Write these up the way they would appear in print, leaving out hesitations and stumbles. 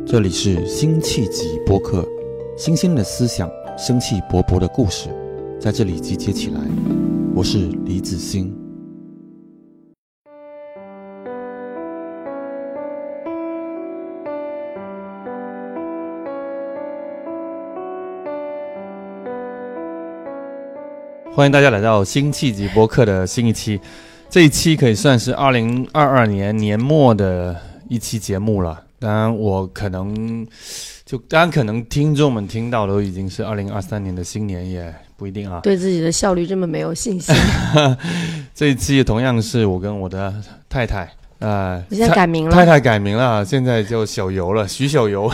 这里是辛弃疾播客，新鲜的思想，生气勃勃的故事，在这里集结起来。我是李子欣。欢迎大家来到辛弃疾播客的新一期，这一期可以算是2022年年末的一期节目了。当然可能听众们听到的都已经是2023年的新年，也不一定啊。 对自己的效率这么没有信心。 这一期同样是我跟我的太太我现在改名了， 太太改名了，现在叫小游了，徐小游。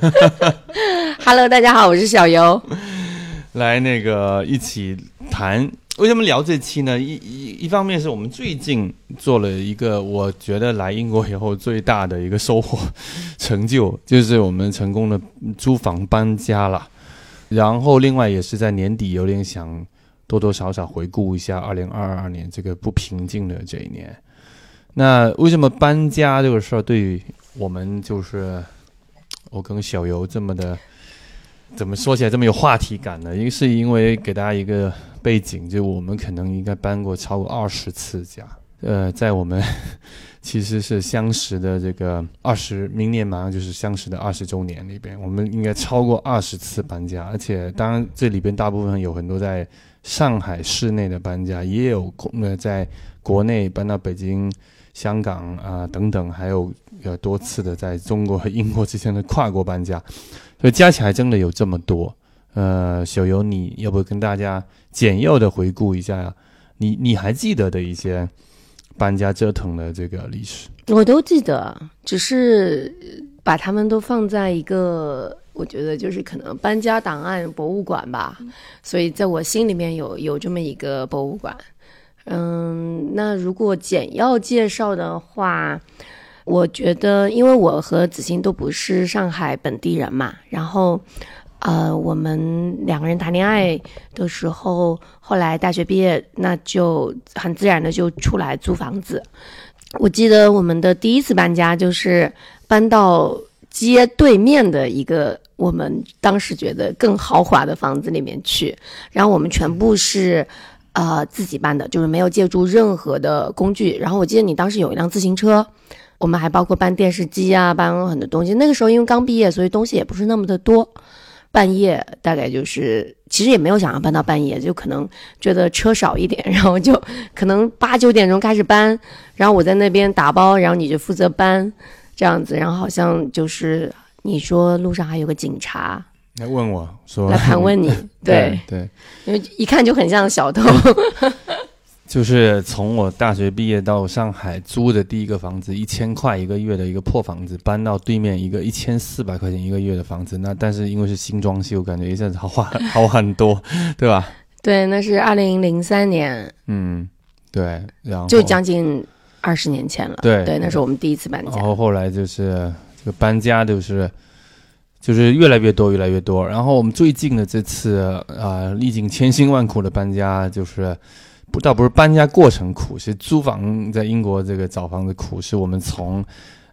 Hello， 大家好，我是小游。 来一起谈，为什么聊这期呢？一方面是我们最近做了一个我觉得来英国以后最大的一个收获成就，就是我们成功的租房搬家了。然后另外也是在年底有点想多多少少回顾一下2022年这个不平静的这一年。那为什么搬家这个事儿对于我们，就是我跟小游这么的，怎么说起来这么有话题感呢？是因为给大家一个背景，就我们可能应该搬过超过20次家。在我们其实是相识的这个明年马上就是相识的20周年里边，我们应该超过20次搬家。而且当然这里边大部分有很多在上海市内的搬家，也有在国内搬到北京、香港等等，还有多次的在中国和英国之间的跨国搬家，所以加起来真的有这么多。小游，你要不跟大家简要的回顾一下你还记得的一些搬家折腾的这个历史？ 我都记得，只是把他们都放在一个，我觉得就是可能搬家档案博物馆吧，所以在我心里面有这么一个博物馆。那如果简要介绍的话，我觉得因为我和子欣都不是上海本地人嘛，然后我们两个人谈恋爱的时候，后来大学毕业，那就很自然的就出来租房子。我记得我们的第一次搬家就是搬到街对面的一个我们当时觉得更豪华的房子里面去，然后我们全部是自己搬的，就是没有借助任何的工具。然后我记得你当时有一辆自行车，我们还包括搬电视机搬很多东西。那个时候因为刚毕业，所以东西也不是那么的多。半夜大概就是其实也没有想要搬到半夜，就可能觉得车少一点，然后就可能8、9点钟开始搬，然后我在那边打包，然后你就负责搬这样子。然后好像就是你说路上还有个警察来问我说来盘问你。对，因为一看就很像小偷。 就是从我大学毕业到上海租的第一个房子，1000块一个月的一个破房子，搬到对面一个1400块钱一个月的房子。那但是因为是新装修，感觉一下子好很多，对吧？对， 那是2003年。 对，然后就将近20年前了。对，那是我们第一次搬家。 然后后来就是这个搬家就是越来越多。然后我们最近的这次历经千辛万苦的搬家，就是倒不是搬家过程苦，是租房在英国这个找房子苦，是我们从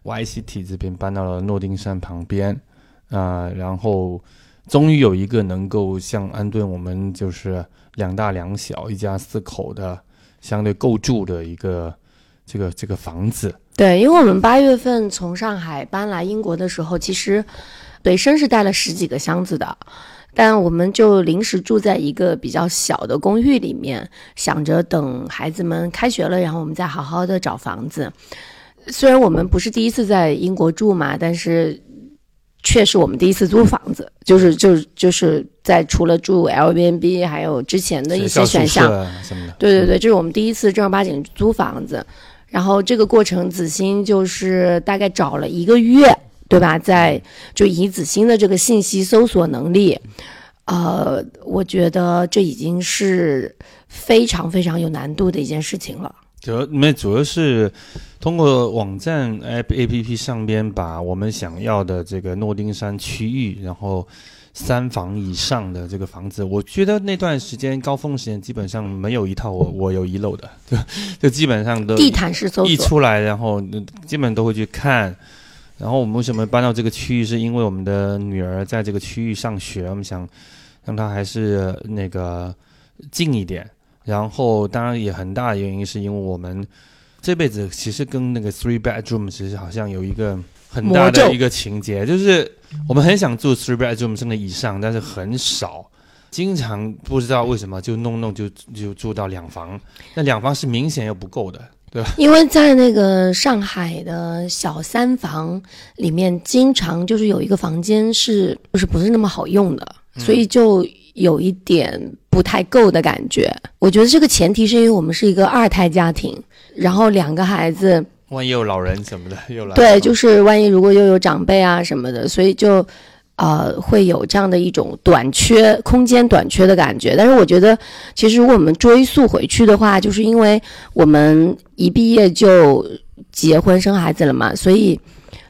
YCT 这边搬到了诺丁山旁边然后终于有一个能够像安顿我们就是2大2小一家4口的相对够住的一个这个房子。 对，因为我们8月份从上海搬来英国的时候，其实本身是带了10几个箱子的，但我们就临时住在一个比较小的公寓里面，想着等孩子们开学了，然后我们再好好的找房子。虽然我们不是第一次在英国住嘛，但是却是我们第一次租房子，就是在除了住 Airbnb 还有之前的一些选项什么的。 对，这是我们第一次正儿八经租房子。然后这个过程子欣就是大概找了1个月，对吧？就以子欣的这个信息搜索能力，我觉得这已经是非常非常有难度的一件事情了。 主要是通过网站 APP 上边把我们想要的这个诺丁山区域，然后3房以上的这个房子，我觉得那段时间高峰时间基本上没有一套我有遗漏的，就基本上都地毯式搜索一出来，然后基本都会去看， 然后我们为什么搬到这个区域，是因为我们的女儿在这个区域上学，我们想让她还是那个近一点。然后当然也很大的原因是因为我们这辈子其实跟那个 three bedroom 其实好像有一个很大的一个情节，就是我们很想住 three bedroom 甚至以上，但是很少，经常不知道为什么就弄就住到2房，那2房是明显又不够的，对吧？ 因为在那个上海的小3房里面，经常就是有一个房间是就是不是那么好用的，所以就有一点不太够的感觉。我觉得这个前提是因为我们是一个2胎家庭，然后2个孩子， 万一有老人什么的又来， 对，就是万一如果又有长辈啊什么的，所以就会有这样的一种空间短缺的感觉。但是我觉得其实如果我们追溯回去的话，就是因为我们一毕业就结婚生孩子了嘛，所以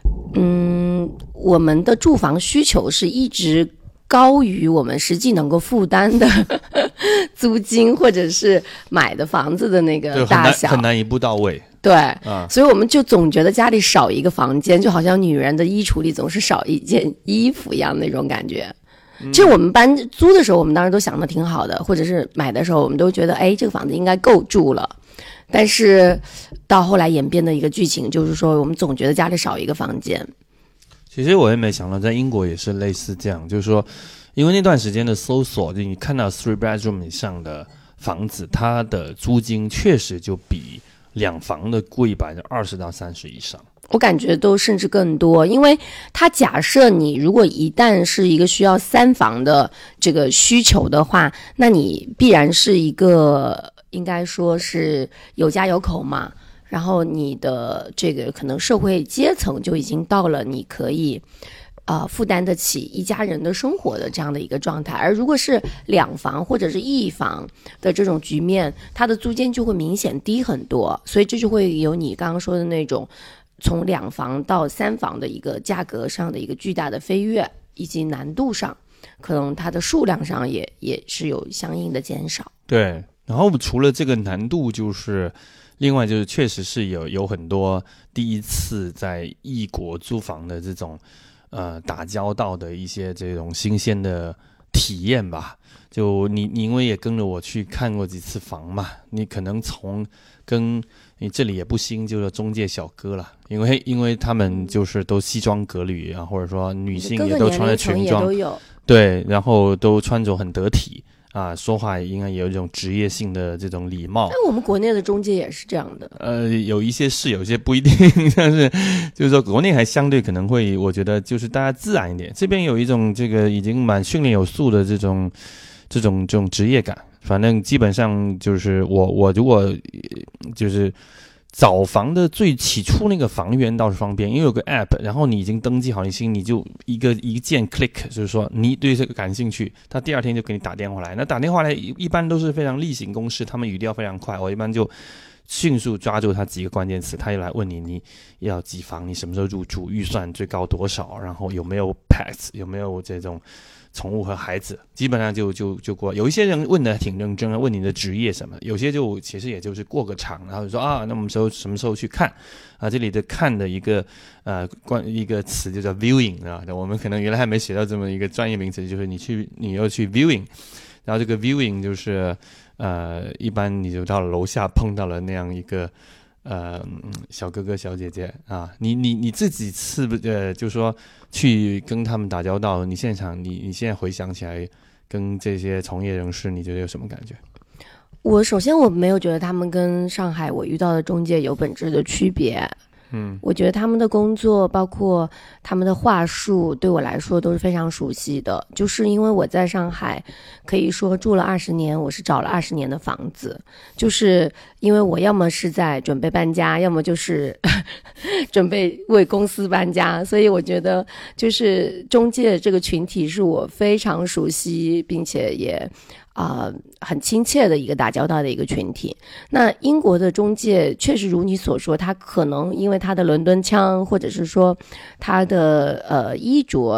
我们的住房需求是一直高于我们实际能够负担的租金或者是买的房子的那个大小， 很难一步到位。 对，所以我们就总觉得家里少一个房间，就好像女人的衣橱里总是少一件衣服一样那种感觉。其实我们租的时候，我们当时都想的挺好的，或者是买的时候，我们都觉得，哎，这个房子应该够住了。但是到后来演变的一个剧情，就是说我们总觉得家里少一个房间。 其实我也没想到，在英国也是类似这样，就是说，因为那段时间的搜索，就你看到 three bedroom 以上的房子，它的租金确实就比2房的贵20%到30%以上。 我感觉都甚至更多，因为它假设你如果一旦是一个需要3房的这个需求的话，那你必然是一个应该说是有家有口嘛。然后你的这个可能社会阶层就已经到了你可以负担得起一家人的生活的这样的一个状态。而如果是2房或者是1房的这种局面，它的租金就会明显低很多，所以这就会有你刚刚说的那种从2房到3房的一个价格上的一个巨大的飞跃，以及难度上可能它的数量上也是有相应的减少。 对，然后除了这个难度，就是另外就是确实是有很多第一次在异国租房的这种打交道的一些这种新鲜的体验吧。就你因为也跟着我去看过几次房嘛，你可能跟你这里也不兴，就是中介小哥了，因为他们就是都西装革履啊，或者说女性也都穿着裙装，对，然后都穿着很得体。说话应该也有一种职业性的这种礼貌。 但我们国内的中介也是这样的。 有一些是，有些不一定，但是就是说国内还相对可能会，我觉得就是大家自然一点。这边有一种这个已经蛮训练有素的这种职业感。反正基本上就是我如果就是找房的最起初那个房源倒是方便，因为有个 app， 然后你已经登记好你就一键 click， 就是说你对这个感兴趣，他第2天就给你打电话来。那打电话来一般都是非常例行公事，他们语调非常快，我一般就迅速抓住他几个关键词，他就来问你要几房，你什么时候入住，预算最高多少，然后有没有 pets， 有没有这种宠物和孩子，基本上就过。有一些人问的挺认真的，问你的职业什么，有些就其实也就是过个场，然后就说那我们什么时候去看这里的看的一个一个词就叫 viewing 我们可能原来还没学到这么一个专业名词，就是你要去 viewing， 然后这个 viewing 就是一般你就到了楼下碰到了那样一个小哥哥小姐姐你自己就是说去跟他们打交道，你现场你现在回想起来跟这些从业人士，你觉得有什么感觉？ 首先我没有觉得他们跟上海我遇到的中介有本质的区别。我觉得他们的工作包括他们的话术对我来说都是非常熟悉的，就是因为我在上海可以说住了20年，我是找了20年的房子，就是因为我要么是在准备搬家，要么就是准备为公司搬家，所以我觉得就是中介这个群体是我非常熟悉并且也很亲切的一个打交道的一个群体。那英国的中介确实如你所说，他可能因为他的伦敦腔，或者是说他的衣着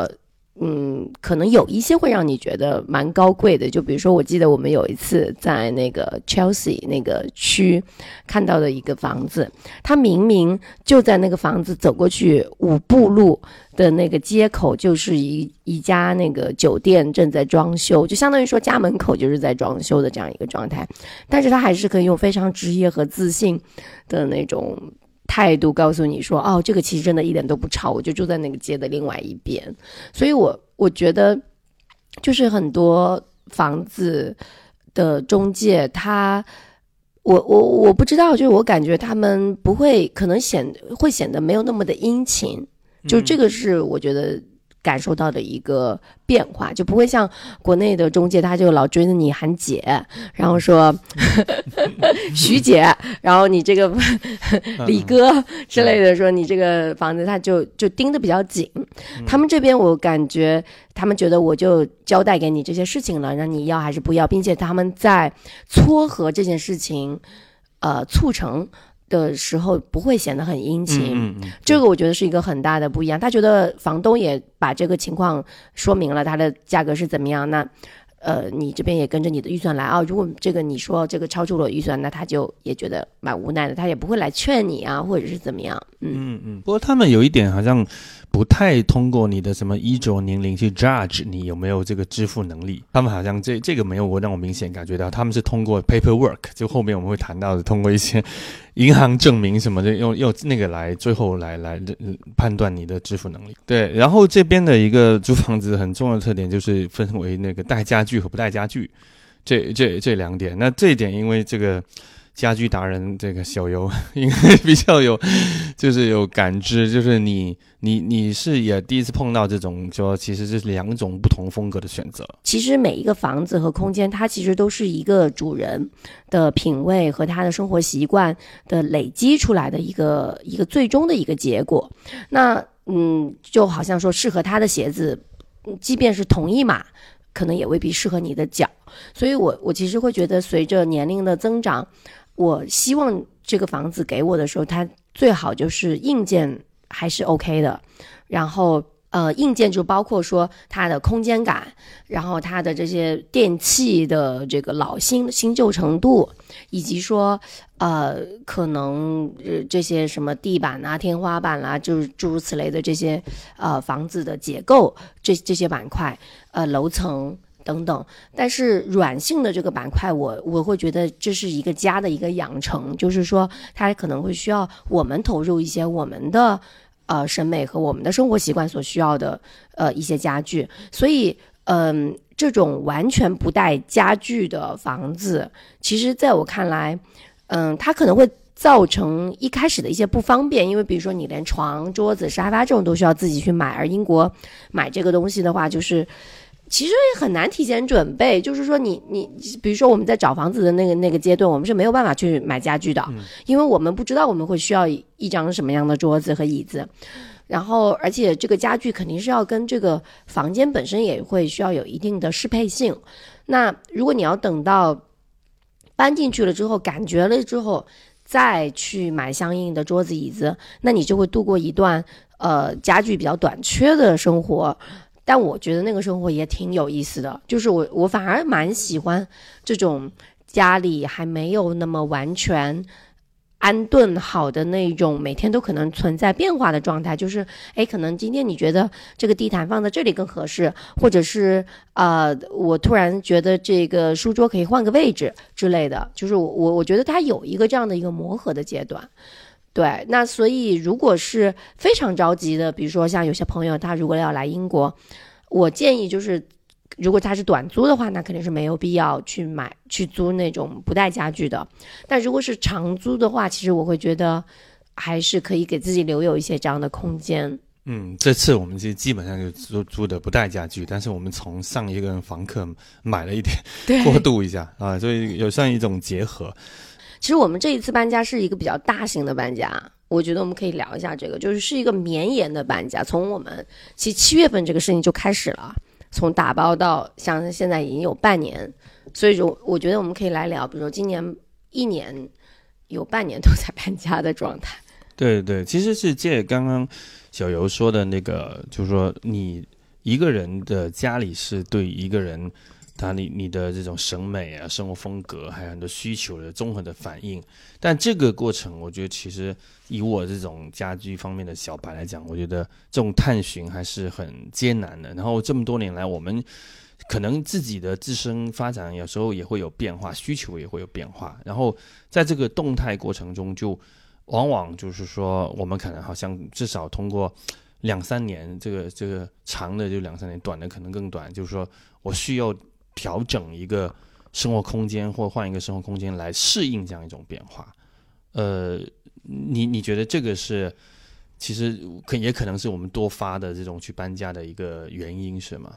可能有一些会让你觉得蛮高贵的，就比如说我记得我们有一次在那个 Chelsea 那个区看到的一个房子，它明明就在那个房子走过去5步路的那个街口，就是一家那个酒店正在装修，就相当于说家门口就是在装修的这样一个状态，但是它还是可以用非常职业和自信的那种态度告诉你说，哦，这个其实真的一点都不吵，我就住在那个街的另外一边。所以我觉得就是很多房子的中介我不知道，就是我感觉他们不会，可能会显得没有那么的殷勤，就这个是我觉得感受到的一个变化，就不会像国内的中介他就老追着你喊姐，然后说徐姐，然后你这个李哥之类的，说你这个房子他就盯得比较紧。他们这边我感觉他们觉得我就交代给你这些事情了，让你要还是不要，并且他们在撮合这件事情促成的时候不会显得很殷勤，这个我觉得是一个很大的不一样。他觉得房东也把这个情况说明了，他的价格是怎么样，那你这边也跟着你的预算来啊。如果这个你说这个超出了预算，那他就也觉得蛮无奈的，他也不会来劝你啊，或者是怎么样。 不过他们有一点好像不太通过你的什么衣着年龄去 judge 你有没有这个支付能力，他们好像这个没有让我明显感觉到，他们是通过 paperwork， 就后面我们会谈到的，通过一些银行证明什么的，用那个来最后来判断你的支付能力。对，然后这边的一个租房子很重要的特点就是分为那个带家具和不带家具这两点。那这一点因为这个家居达人这个小游应该比较就是有感知，就是你是也第一次碰到这种说其实是2种不同风格的选择。 其实每一个房子和空间它其实都是一个主人的品味和他的生活习惯的累积出来的一个最终的一个结果。那就好像说适合他的鞋子即便是同一码可能也未必适合你的脚，所以我其实会觉得随着年龄的增长，我希望这个房子给我的时候，它最好就是硬件还是 OK 的，然后硬件就包括说它的空间感，然后它的这些电器的这个老新旧程度，以及说可能这些什么地板啊、天花板啦、就是诸如此类的这些房子的结构，这些板块楼层等等。但是软性的这个板块我会觉得这是一个家的一个养成，就是说它可能会需要我们投入一些我们的审美和我们的生活习惯所需要的一些家具。所以这种完全不带家具的房子，其实在我看来它可能会造成一开始的一些不方便，因为比如说你连床、桌子、沙发这种都需要自己去买，而英国买这个东西的话，就是其实也很难提前准备，就是说你比如说我们在找房子的那个阶段，我们是没有办法去买家具的，因为我们不知道我们会需要一张什么样的桌子和椅子，然后而且这个家具肯定是要跟这个房间本身也会需要有一定的适配性。那如果你要等到搬进去了之后感觉了之后再去买相应的桌子椅子，那你就会度过一段家具比较短缺的生活。但我觉得那个生活也挺有意思的，就是我反而蛮喜欢这种家里还没有那么完全安顿好的那种每天都可能存在变化的状态，就是可能今天你觉得这个地毯放在这里更合适，或者是我突然觉得这个书桌可以换个位置之类的，就是我觉得它有一个这样的一个磨合的阶段。对，那所以如果是非常着急的，比如说像有些朋友他如果要来英国，我建议就是如果他是短租的话，那肯定是没有必要去租那种不带家具的。但如果是长租的话，其实我会觉得还是可以给自己留有一些这样的空间。 这次我们基本上就租的不带家具，但是我们从上一个房客买了一点过渡一下啊，所以有算一种结合。 其实我们这一次搬家是一个比较大型的搬家，我觉得我们可以聊一下这个，是一个绵延的搬家。从我们其实7月份这个事情就开始了，从打包到像现在已经有半年，所以说我觉得我们可以来聊，比如说今年1年有半年都在搬家的状态。对， 其实是借刚刚小游说的那个，就是说你一个人的家里是对一个人你的这种审美啊、生活风格还有很多需求的综合的反应。但这个过程我觉得其实以我这种家居方面的小白来讲，我觉得这种探寻还是很艰难的。然后这么多年来，我们可能自己的自身发展有时候也会有变化，需求也会有变化，然后在这个动态过程中就往往就是说我们可能好像至少通过2-3年，这个长的就2-3年，短的可能更短，就是说我需要调整一个生活空间或换一个生活空间来适应这样一种变化。你觉得这个是其实也可能是我们多发的这种去搬家的一个原因是吗？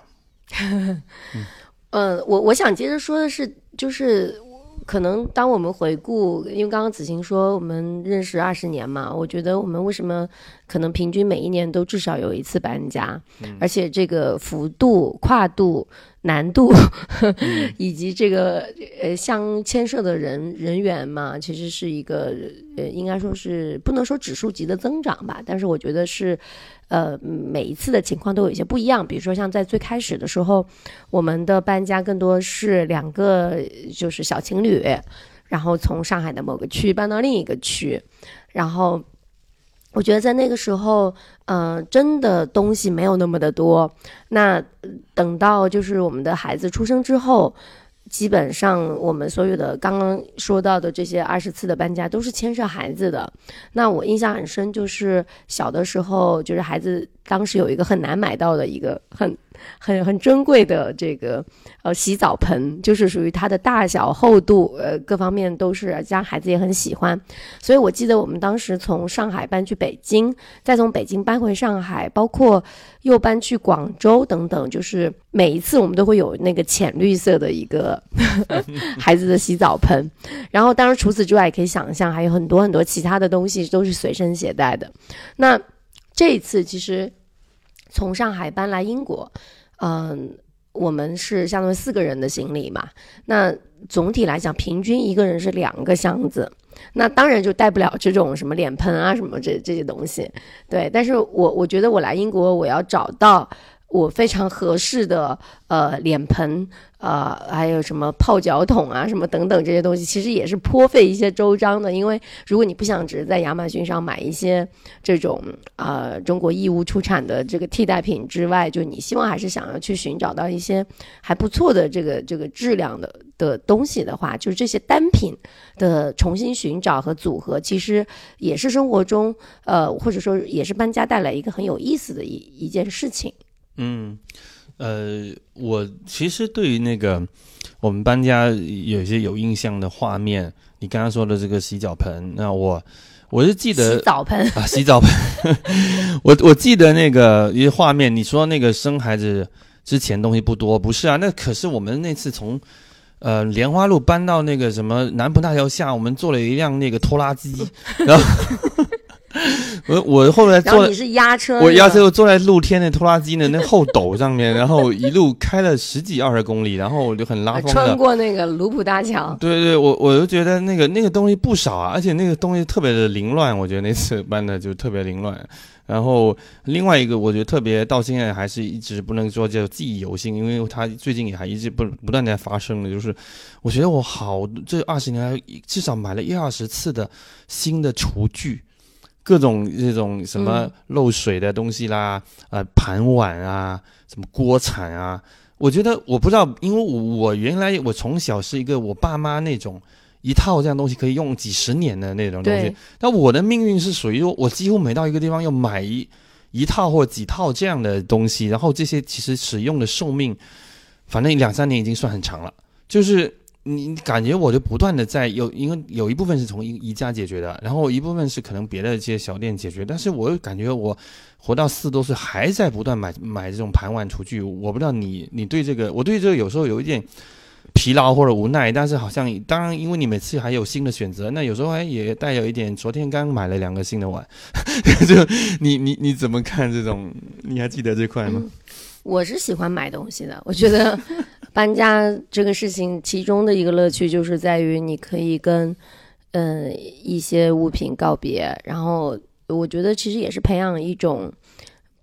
我想接着说的是，就是可能当我们回顾，因为刚刚子晴说我们认识20年嘛，我觉得我们为什么可能平均每一年都至少有一次搬家，而且这个幅度、跨度、难度以及这个相牵涉的人员嘛，其实是一个应该说是不能说指数级的增长吧，但是我觉得是每一次的情况都有一些不一样。比如说像在最开始的时候，我们的搬家更多是2个就是小情侣，然后从上海的某个区搬到另一个区，然后我觉得在那个时候真的东西没有那么的多。那等到就是我们的孩子出生之后，基本上我们所有的刚刚说到的这些20次的搬家都是牵涉孩子的。那我印象很深，就是小的时候，就是孩子当时有一个很难买到的一个很珍贵的这个洗澡盆，就是属于它的大小厚度各方面都是，加上孩子也很喜欢。所以我记得我们当时从上海搬去北京，再从北京搬回上海，包括又搬去广州等等，就是每一次我们都会有那个浅绿色的一个孩子的洗澡盆。然后当然除此之外也可以想象还有很多很多其他的东西都是随身携带的。那这一次其实从上海搬来英国，我们是相当于4个人的行李嘛，那总体来讲平均一个人是2个箱子，那当然就带不了这种什么脸盆啊什么这些东西。对，但是我觉得我来英国我要找到我非常合适的脸盆，还有什么泡脚桶啊什么等等这些东西，其实也是颇费一些周章的。因为如果你不想只是在亚马逊上买一些这种中国义乌出产的这个替代品之外，就你希望还是想要去寻找到一些还不错的这个质量的东西的话，就是这些单品的重新寻找和组合，其实也是生活中或者说也是搬家带来一个很有意思的一件事情。 我其实对于那个我们搬家有一些有印象的画面，你刚刚说的这个洗脚盆，那我是记得洗澡盆洗澡盆我记得那个一些画面，你说那个生孩子之前东西不多，不是啊，那可是我们那次从莲花路搬到那个什么南浦大桥下，我们坐了一辆那个拖拉机，然后我后来坐， 然后你是压车， 我压车坐在露天的拖拉机的那后斗上面，然后一路开了10几20公里，然后我就很拉风的穿过那个卢浦大桥。 对对，我就觉得那个东西不少啊，而且那个东西特别的凌乱，我觉得那次搬的就特别凌乱。然后另外一个我觉得特别到现在还是一直不能说叫记忆犹新，因为它最近也还一直不断在发生的，就是我觉得我这20年来至少买了1-20次的新的厨具，各种这种什么漏水的东西啦，盘碗啊，什么锅铲啊，我觉得我不知道，因为我原来我从小是一个我爸妈那种一套这样东西可以用几十年的那种东西，但我的命运是属于我几乎每到一个地方要买一套或几套这样的东西，然后这些其实使用的寿命反正2-3年已经算很长了，就是你感觉我就不断的因为有一部分是从宜家解决的，然后一部分是可能别的这些小店解决，但是我感觉我活到40多岁还在不断买这种盘碗厨具。我不知道你对这个，我对这个有时候有一点疲劳或者无奈，但是好像当然因为你每次还有新的选择，那有时候也带有一点昨天刚买了2个新的碗就你怎么看这种，你还记得这块吗？ 我是喜欢买东西的，我觉得搬家这个事情其中的一个乐趣就是在于你可以跟一些物品告别，然后我觉得其实也是培养一种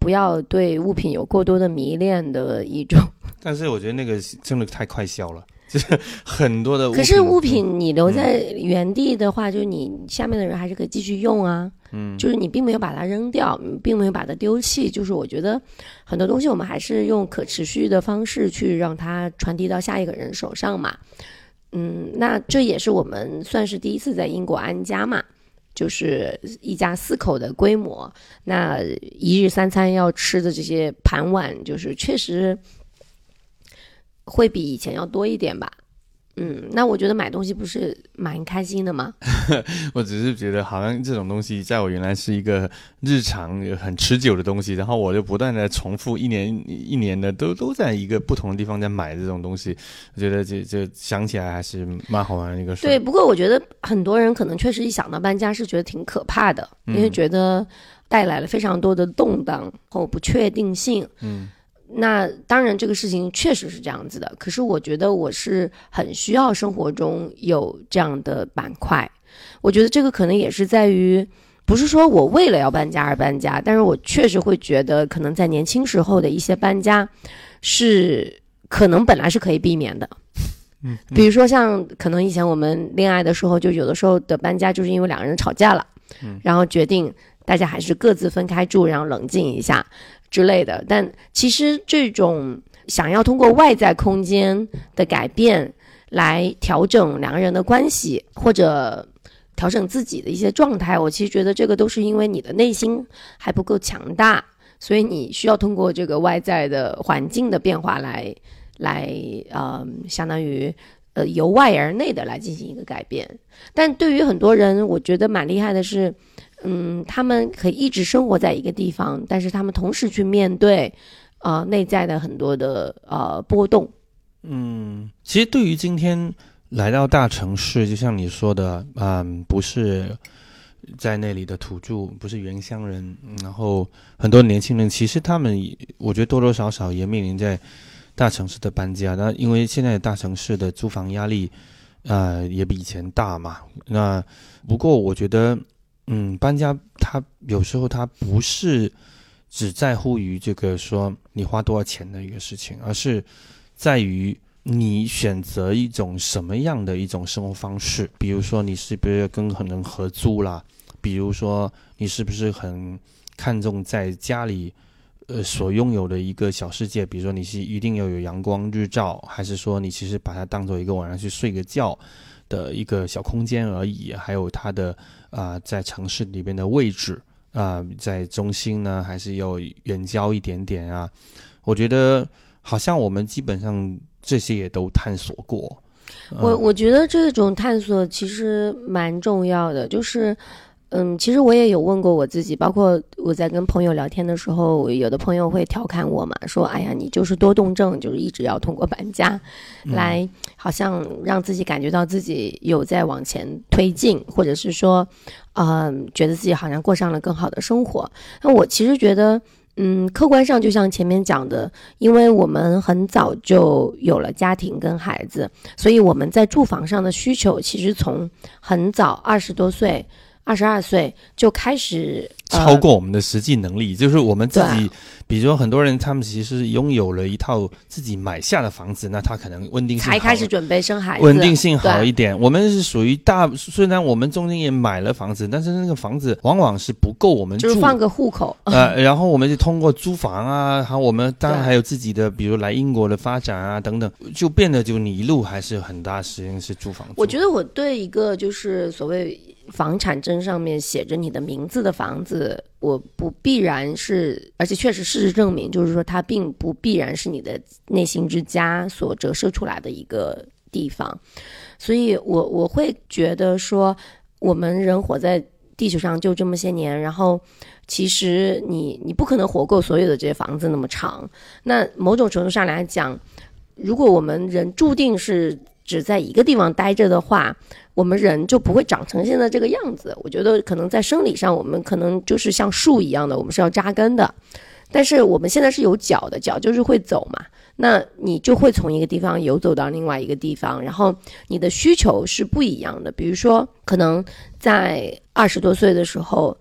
不要对物品有过多的迷恋的一种。 但是我觉得那个真的太快消了，就是很多的物品。 可是物品你留在原地的话，就是你下面的人还是可以继续用啊。就是你并没有把它扔掉，并没有把它丢弃。就是我觉得很多东西我们还是用可持续的方式去让它传递到下一个人手上嘛。那这也是我们算是第一次在英国安家嘛，就是一家4口的规模。那一日3餐要吃的这些盘碗，就是确实会比以前要多一点吧。那我觉得买东西不是蛮开心的吗？ 我只是觉得好像这种东西在我原来是一个日常很持久的东西，然后我就不断的重复一年的都在一个不同的地方在买这种东西，我觉得这想起来还是蛮好玩的一个事。 对，不过我觉得很多人可能确实一想到搬家是觉得挺可怕的，因为觉得带来了非常多的动荡和不确定性。那当然这个事情确实是这样子的，可是我觉得我是很需要生活中有这样的板块。我觉得这个可能也是在于，不是说我为了要搬家而搬家，但是我确实会觉得可能在年轻时候的一些搬家是可能本来是可以避免的。比如说像可能以前我们恋爱的时候，就有的时候的搬家就是因为2个人吵架了，然后决定大家还是各自分开住，然后冷静一下之类的。但其实这种想要通过外在空间的改变来调整2个人的关系，或者调整自己的一些状态，我其实觉得这个都是因为你的内心还不够强大，所以你需要通过这个外在的环境的变化来相当于由外而内的来进行一个改变。但对于很多人我觉得蛮厉害的是，他们可以一直生活在一个地方，但是他们同时去面对内在的很多的波动。 其实对于今天来到大城市，就像你说的，不是在那里的土著，不是原乡人，然后很多年轻人，其实他们我觉得多多少少也面临在大城市的搬家。那因为现在大城市的租房压力也比以前大嘛。那不过我觉得搬家它有时候它不是只在乎于这个说你花多少钱的一个事情，而是在于你选择一种什么样的一种生活方式。比如说你是不是跟很人合租啦，比如说你是不是很看重在家里所拥有的一个小世界，比如说你是一定要有阳光日照，还是说你其实把它当做一个晚上去睡个觉的一个小空间而已。还有它的在城市里边的位置在中心呢，还是要远郊一点点啊。我觉得好像我们基本上这些也都探索过。 我觉得这种探索其实蛮重要的，就是其实我也有问过我自己，包括我在跟朋友聊天的时候，有的朋友会调侃我嘛，说哎呀你就是多动症，就是一直要通过搬家来好像让自己感觉到自己有在往前推进，或者是说觉得自己好像过上了更好的生活。那我其实觉得客观上就像前面讲的，因为我们很早就有了家庭跟孩子，所以我们在住房上的需求其实从很早20多岁22岁就开始超过我们的实际能力。就是我们自己比如说很多人他们其实拥有了一套自己买下的房子，那他可能稳定性好， 才开始准备生孩子， 稳定性好一点。我们是属于虽然我们中间也买了房子，但是那个房子往往是不够我们住， 就是放个户口然后我们就通过租房啊，还有我们当然还有自己的比如来英国的发展啊等等，就变得就你一路还是很大时间是租房住。 我觉得我对一个就是所谓房产证上面写着你的名字的房子，我不必然是，而且确实事实证明就是说它并不必然是你的内心之家所折射出来的一个地方。所以我会觉得说我们人活在地球上就这么些年，然后其实你不可能活够所有的这些房子那么长。那某种程度上来讲，如果我们人注定是只在一个地方待着的话，我们人就不会长成现在这个样子。我觉得可能在生理上我们可能就是像树一样的，我们是要扎根的，但是我们现在是有脚的，脚就是会走嘛，那你就会从一个地方游走到另外一个地方，然后你的需求是不一样的。比如说可能在20多岁的时候，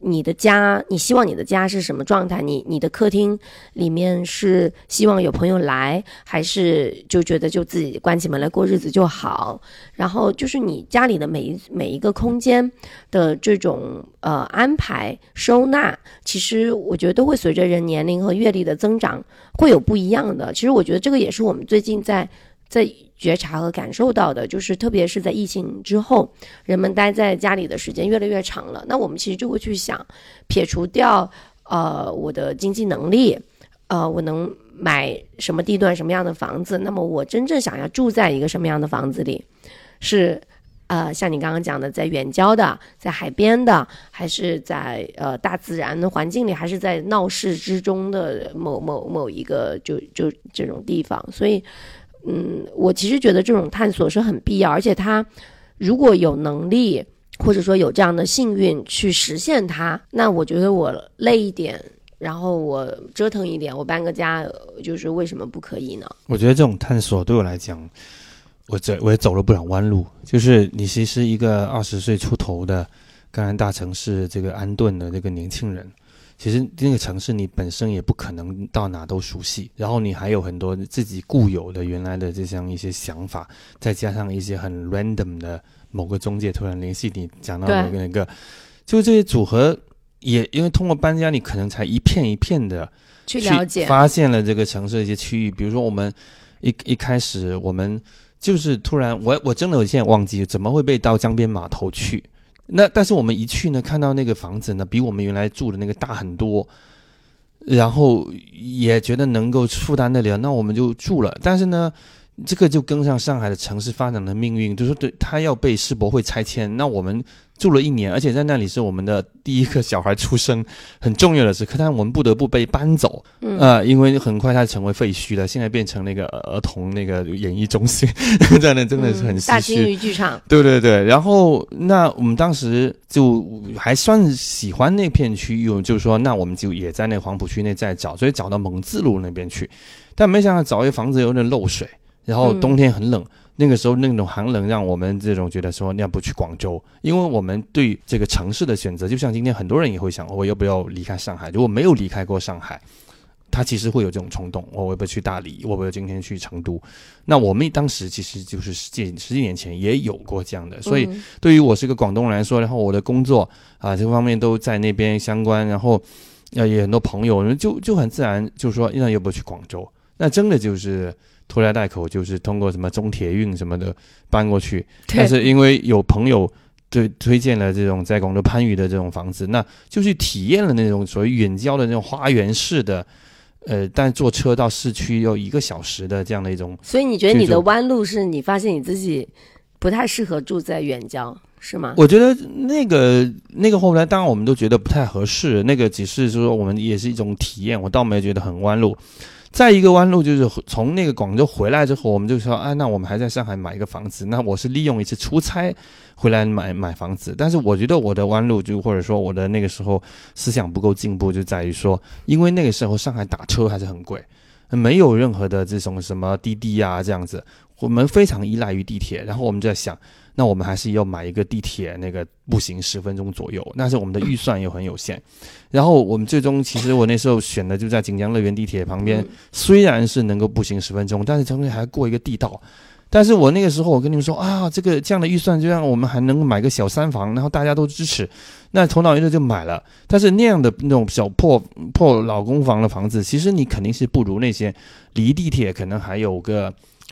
你的家，你希望你的家是什么状态？你的客厅里面是希望有朋友来，还是就觉得就自己关起门来过日子就好？然后就是你家里的每一个空间的这种安排收纳，其实我觉得都会随着人年龄和阅历的增长会有不一样的。其实我觉得这个也是我们最近在觉察和感受到的，就是特别是在疫情之后，人们待在家里的时间越来越长了，那我们其实就会去想，撇除掉我的经济能力，我能买什么地段什么样的房子，那么我真正想要住在一个什么样的房子里，是像你刚刚讲的，在远郊的，在海边的，还是在大自然的环境里，还是在闹市之中的某一个就这种地方。所以我其实觉得这种探索是很必要，而且他如果有能力或者说有这样的幸运去实现它，那我觉得我累一点，然后我折腾一点，我搬个家，就是为什么不可以呢？ 我觉得这种探索对我来讲，我也走了不少弯路。就是你其实一个20岁出头的刚来大城市这个安顿的这个年轻人，其实那个城市你本身也不可能到哪都熟悉，然后你还有很多自己固有的原来的这样一些想法，再加上一些很 random 的某个中介突然联系你讲到那个，就这些组合也因为通过搬家你可能才一片一片的去了解， 发现了这个城市的一些区域。比如说我们一开始我们就是突然我真的我现在忘记怎么会被到江边码头去，那但是我们一去呢，看到那个房子呢比我们原来住的那个大很多，然后也觉得能够负担得了，那我们就住了。但是呢这个就跟上上海的城市发展的命运，就是对它要被世博会拆迁，那我们住了1年，而且在那里是我们的第一个小孩出生，很重要的时刻，但我们不得不被搬走，因为很快它成为废墟了，现在变成那个儿童那个演艺中心，真的是很唏嘘。 大金鱼剧场， 对对对。然后那我们当时就还算喜欢那片区域，就是说那我们就也在那个黄浦区内再找，所以找到蒙自路那边去，但没想到找一个房子有点漏水，然后冬天很冷，那个时候那种寒冷让我们这种觉得说要不去广州，因为我们对这个城市的选择，就像今天很多人也会想我要不要离开上海，如果没有离开过上海，他其实会有这种冲动，我要不要去大理，我要不要今天去成都。那我们当时其实就是十几年前也有过这样的，所以对于我是个广东人来说，然后我的工作这方面都在那边相关，然后也很多朋友就很自然就说那要不要去广州，那真的就是拖家带口，就是通过什么中铁运什么的搬过去。但是因为有朋友推荐了这种在广州番禺的这种房子，那就去体验了那种所谓远郊的那种花园式的但坐车到市区要1个小时的这样的一种。 所以你觉得你的弯路是你发现你自己不太适合住在远郊是吗？ 我觉得那个后来当然我们都觉得不太合适，那个只是说我们也是一种体验，我倒没觉得很弯路。再一个弯路就是从那个广州回来之后，我们就说那我们还在上海买一个房子，那我是利用一次出差回来买房子。但是我觉得我的弯路就或者说我的那个时候思想不够进步，就在于说因为那个时候上海打车还是很贵，没有任何的这种什么滴滴啊这样子，我们非常依赖于地铁，然后我们就在想那我们还是要买一个地铁那个步行10分钟左右，但是我们的预算又很有限。然后我们最终其实我那时候选的就在锦江乐园地铁旁边，虽然是能够步行10分钟，但是中间还过一个地道。但是我那个时候我跟你们说这样的预算就让我们还能买个小3房，然后大家都支持，那头脑一热就买了。但是那样的那种小破老公房的房子，其实你肯定是不如那些离地铁可能还有个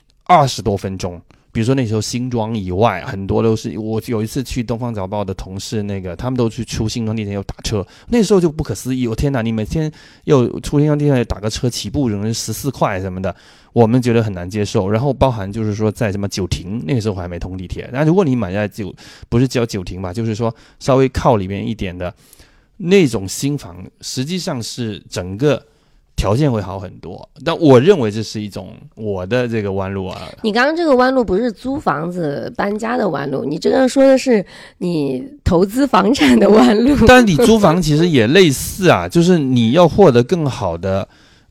20多分钟。比如说那时候新庄以外很多都是，我有一次去东方早报的同事他们都去出新庄地铁又打车，那时候就不可思议，我天哪，你每天又出新庄地铁打个车起步人14块什么的，我们觉得很难接受。然后包含就是说在什么九亭，那个时候还没通地铁，那如果你买在不是叫九亭吧，就是说稍微靠里面一点的那种新房，实际上是整个条件会好很多，但我认为这是一种我的这个弯路啊。 你刚刚这个弯路不是租房子搬家的弯路，你这个说的是你投资房产的弯路。 但你租房其实也类似啊，就是你要获得更好的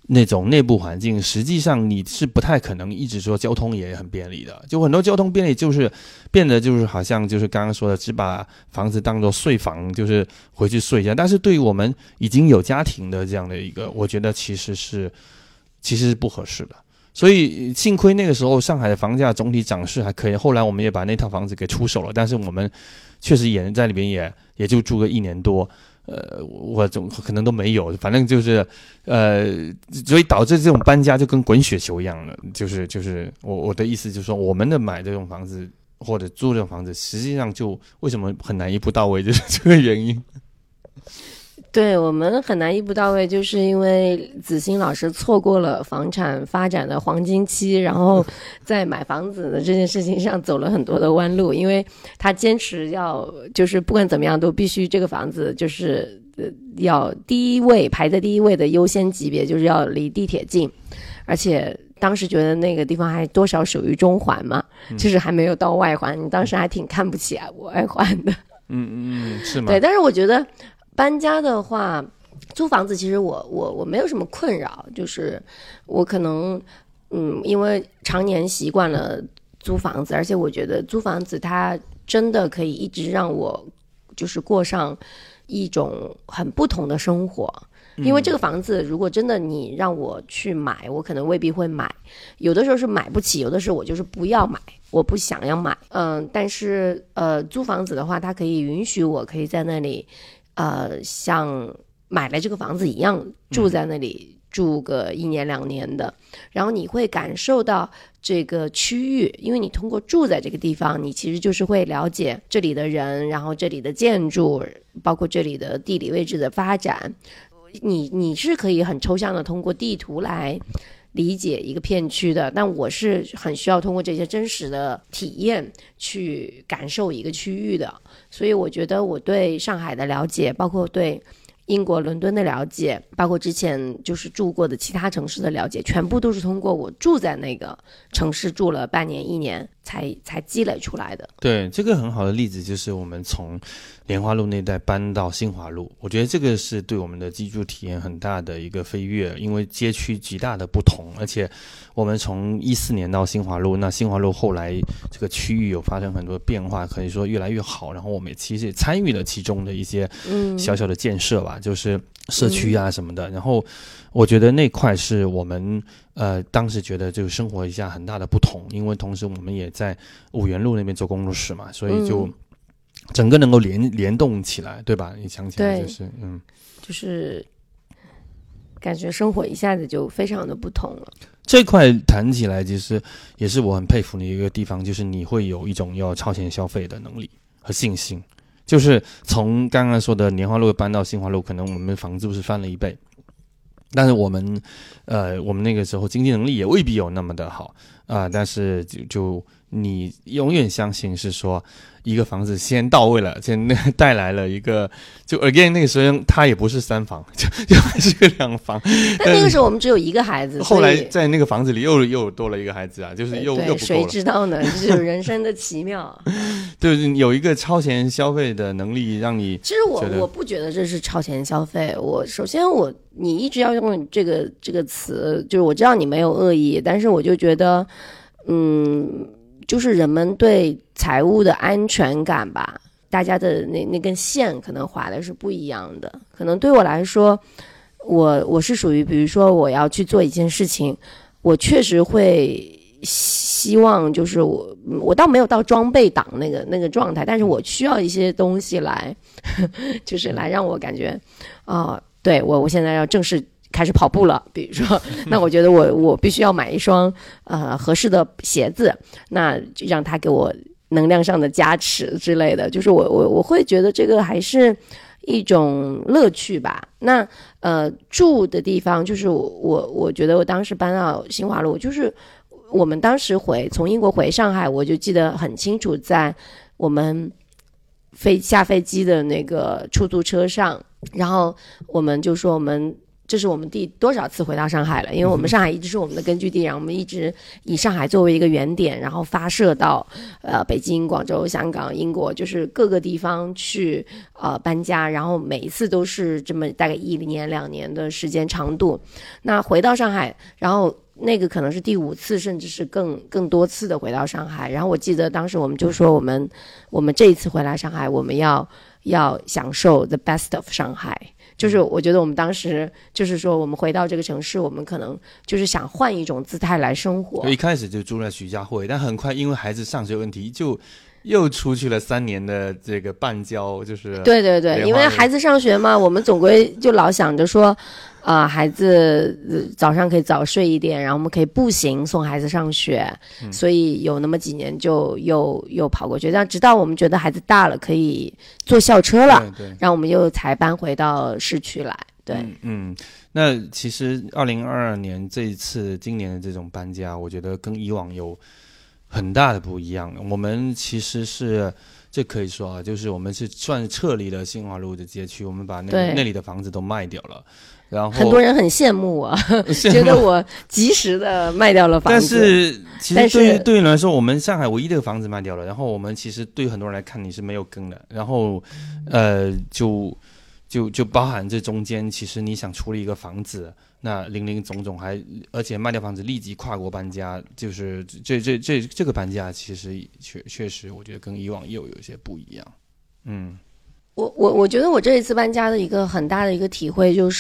那种内部环境，实际上你是不太可能一直说交通也很便利的，就很多交通便利就是变得就是好像就是刚刚说的，只把房子当作睡房，就是回去睡一下。但是对于我们已经有家庭的这样的一个，我觉得其实是不合适的。所以幸亏那个时候上海的房价总体涨势还可以，后来我们也把那套房子给出手了，但是我们确实也在里边也就住个1年多。我总可能都没有，反正就是所以导致这种搬家就跟滚雪球一样了。就是我的意思就是说，我们的买这种房子或者租这种房子，实际上就为什么很难一步到位，就是这个原因。 对，我们很难一步到位，就是因为子欣老师错过了房产发展的黄金期，然后在买房子的这件事情上走了很多的弯路，因为他坚持要就是不管怎么样都必须这个房子就是要第一位排在第一位的优先级别，就是要离地铁近，而且当时觉得那个地方还多少属于中环嘛，就是还没有到外环，你当时还挺看不起外环的。 是吗？ 对，但是我觉得搬家的话，租房子其实我没有什么困扰，就是我可能因为常年习惯了租房子，而且我觉得租房子它真的可以一直让我就是过上一种很不同的生活。因为这个房子如果真的你让我去买，我可能未必会买，有的时候是买不起，有的时候我就是不要买，我不想要买。但是租房子的话，它可以允许我可以在那里像买了这个房子一样住在那里，住个1年2年的，然后你会感受到这个区域，因为你通过住在这个地方，你其实就是会了解这里的人，然后这里的建筑，包括这里的地理位置的发展，你是可以很抽象的通过地图来理解一个片区的，但我是很需要通过这些真实的体验去感受一个区域的。所以我觉得我对上海的了解，包括对英国伦敦的了解，包括之前就是住过的其他城市的了解，全部都是通过我住在那个城市住了半年1年才积累出来的。 对，这个很好的例子就是我们从莲花路那带搬到新华路，我觉得这个是对我们的居住体验很大的一个飞跃，因为街区极大的不同，而且我们从14年到新华路，那新华路后来这个区域有发生很多变化，可以说越来越好，然后我们其实也参与了其中的一些小小的建设吧，就是社区啊什么的，然后我觉得那块是我们当时觉得就生活一下很大的不同，因为同时我们也在五原路那边做工作室嘛，所以就整个能够联动起来，对吧？你想起来就是就是感觉生活一下子就非常的不同了。 这块谈起来其实也是我很佩服的一个地方，就是你会有一种要超前消费的能力和信心，就是从刚刚说的莲花路搬到新华路，可能我们房租是翻了1倍，但是我们那个时候经济能力也未必有那么的好但是就你永远相信是说一个房子先到位了，先带来了一个，就 again 那个时候它也不是3房，就还是个2房。 但那个时候我们只有一个孩子， 后来在那个房子里又多了一个孩子啊，就是又不够了。 谁知道呢？这就是人生的奇妙。 就是有一个超前消费的能力，让你其实我不觉得这是超前消费。首先你一直要用这个词，就是我知道你没有恶意，但是我就觉得就是人们对财务的安全感吧，大家的那根线可能划的是不一样的。可能对我来说，我是属于比如说我要去做一件事情，我确实会希望就是我倒没有到装备党那个状态，但是我需要一些东西来就是来让我感觉对我现在要正式开始跑步了，比如说那我觉得我必须要买一双合适的鞋子，那就让他给我能量上的加持之类的，就是我会觉得这个还是一种乐趣吧。那住的地方就是我觉得我当时搬到新华路，就是我们当时从英国回上海，我就记得很清楚，在我们下飞机的那个出租车上，然后我们就说我们这是我们第多少次回到上海了？因为我们上海一直是我们的根据地，然后我们一直以上海作为一个原点，然后发射到北京、广州、香港、英国，就是各个地方去搬家，然后每一次都是这么大概1年2年的时间长度。那回到上海，然后那个可能是第5次，甚至是更多次的回到上海。然后我记得当时我们就说，我们这一次回来上海，我们要享受 the best of 上海。就是我觉得我们当时就是说，我们回到这个城市，我们可能就是想换一种姿态来生活。 一开始就住在徐家汇，但很快因为孩子上学问题，就又出去了3年的这个半郊，就是对，因为孩子上学嘛，我们总归就老想着说，孩子早上可以早睡一点，然后我们可以步行送孩子上学，所以有那么几年就又跑过去，但直到我们觉得孩子大了可以坐校车了， 对， 然后我们又才搬回到市区来。对， 那其实2022年今年的这种搬家，我觉得跟以往有很大的不一样。我们其实是这可以说啊，就是我们是算撤离了新华路的街区，我们把那里的房子都卖掉了。然后很多人很羡慕我，觉得我及时的卖掉了房子。 但是其实对你来说，我们上海唯一的房子卖掉了，然后我们其实对很多人来看你是没有根的，然后就包含这中间，其实你想处理一个房子，那林林总总而且卖掉房子立即跨国搬家，就是这个搬家其实确实我觉得跟以往又有一些不一样。 我觉得我这一次搬家的一个很大的一个体会就是，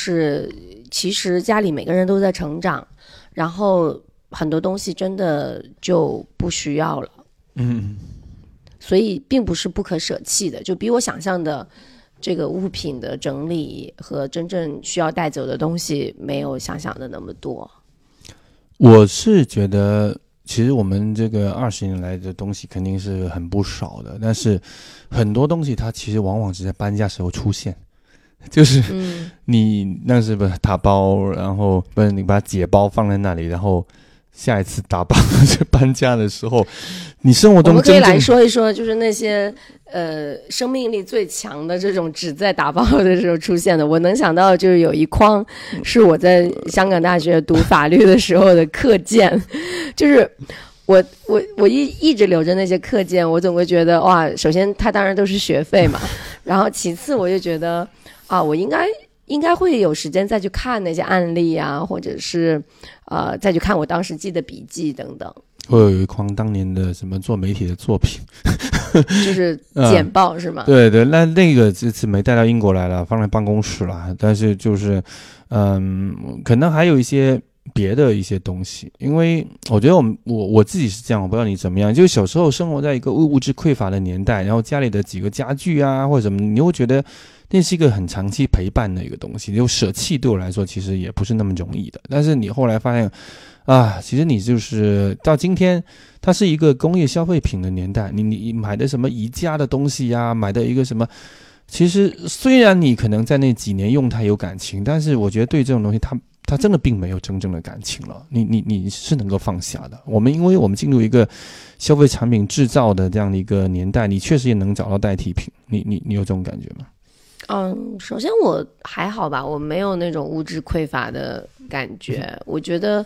其实家里每个人都在成长，然后很多东西真的就不需要了。所以并不是不可舍弃的，就比我想象的这个物品的整理和真正需要带走的东西没有想象的那么多。 我是觉得其实我们这个20年来的东西肯定是很不少的，但是很多东西它其实往往是在搬家时候出现，就是你那是把它打包，然后不是你把它解包放在那里，然后下一次打包搬家的时候，你生活中我们可以来说一说，就是那些生命力最强的这种纸在打包的时候出现的。我能想到就是有一筐是我在香港大学读法律的时候的课件，就是我一直留着那些课件，我总会觉得哇，首先它当然都是学费嘛，然后其次我就觉得我应该会有时间再去看那些案例啊，或者是再去看我当时记的笔记等等。 我有一筐当年的什么做媒体的作品， 就是简报是吗？ 对，那个这次没带到英国来了，放在办公室了。但是就是可能还有一些别的一些东西，因为我觉得我自己是这样，我不知道你怎么样。就小时候生活在一个物质匮乏的年代，然后家里的几个家具啊或者什么，你会觉得那是一个很长期陪伴的一个东西，就舍弃对我来说其实也不是那么容易的。但是你后来发现其实你就是到今天它是一个工业消费品的年代，你买的什么宜家的东西啊，买的一个什么，其实虽然你可能在那几年用它有感情，但是我觉得对这种东西它真的并没有真正的感情了，你是能够放下的。因为我们进入一个消费产品制造的这样的一个年代，你确实也能找到代替品。你有这种感觉吗？ 首先我还好吧，我没有那种物质匮乏的感觉。我觉得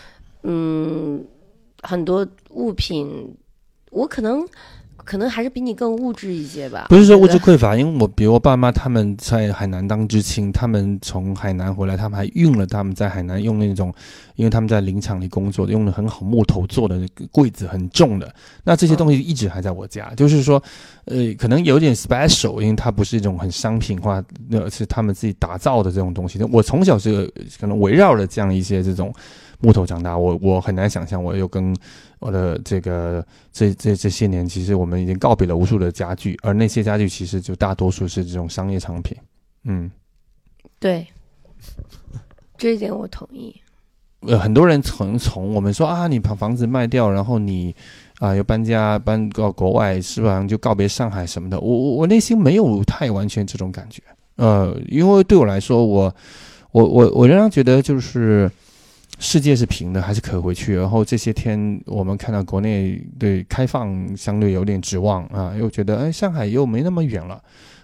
很多物品我可能还是比你更物质一些吧。 不是说物质匮乏，因为比如我爸妈他们在海南当知青，他们从海南回来，他们还用了他们在海南用那种，因为他们在林场里工作，用了很好木头做的柜子，很重的。那这些东西一直还在我家，就是说可能有点 special， 因为它不是一种很商品化，是他们自己打造的这种东西。我从小是可能围绕了这样一些这种木头长大，我很难想象我有跟我的这些年，其实我们已经告别了无数的家具，而那些家具其实就大多数是这种商业产品。 对，这一点我同意。 很多人从我们说你把房子卖掉，然后你又搬到国外，是不是就告别上海什么的？我内心没有太完全这种感觉。因为对我来说，我仍然觉得就是世界是平的，还是可回去。然后这些天我们看到国内对开放相对有点指望又觉得上海又没那么远了。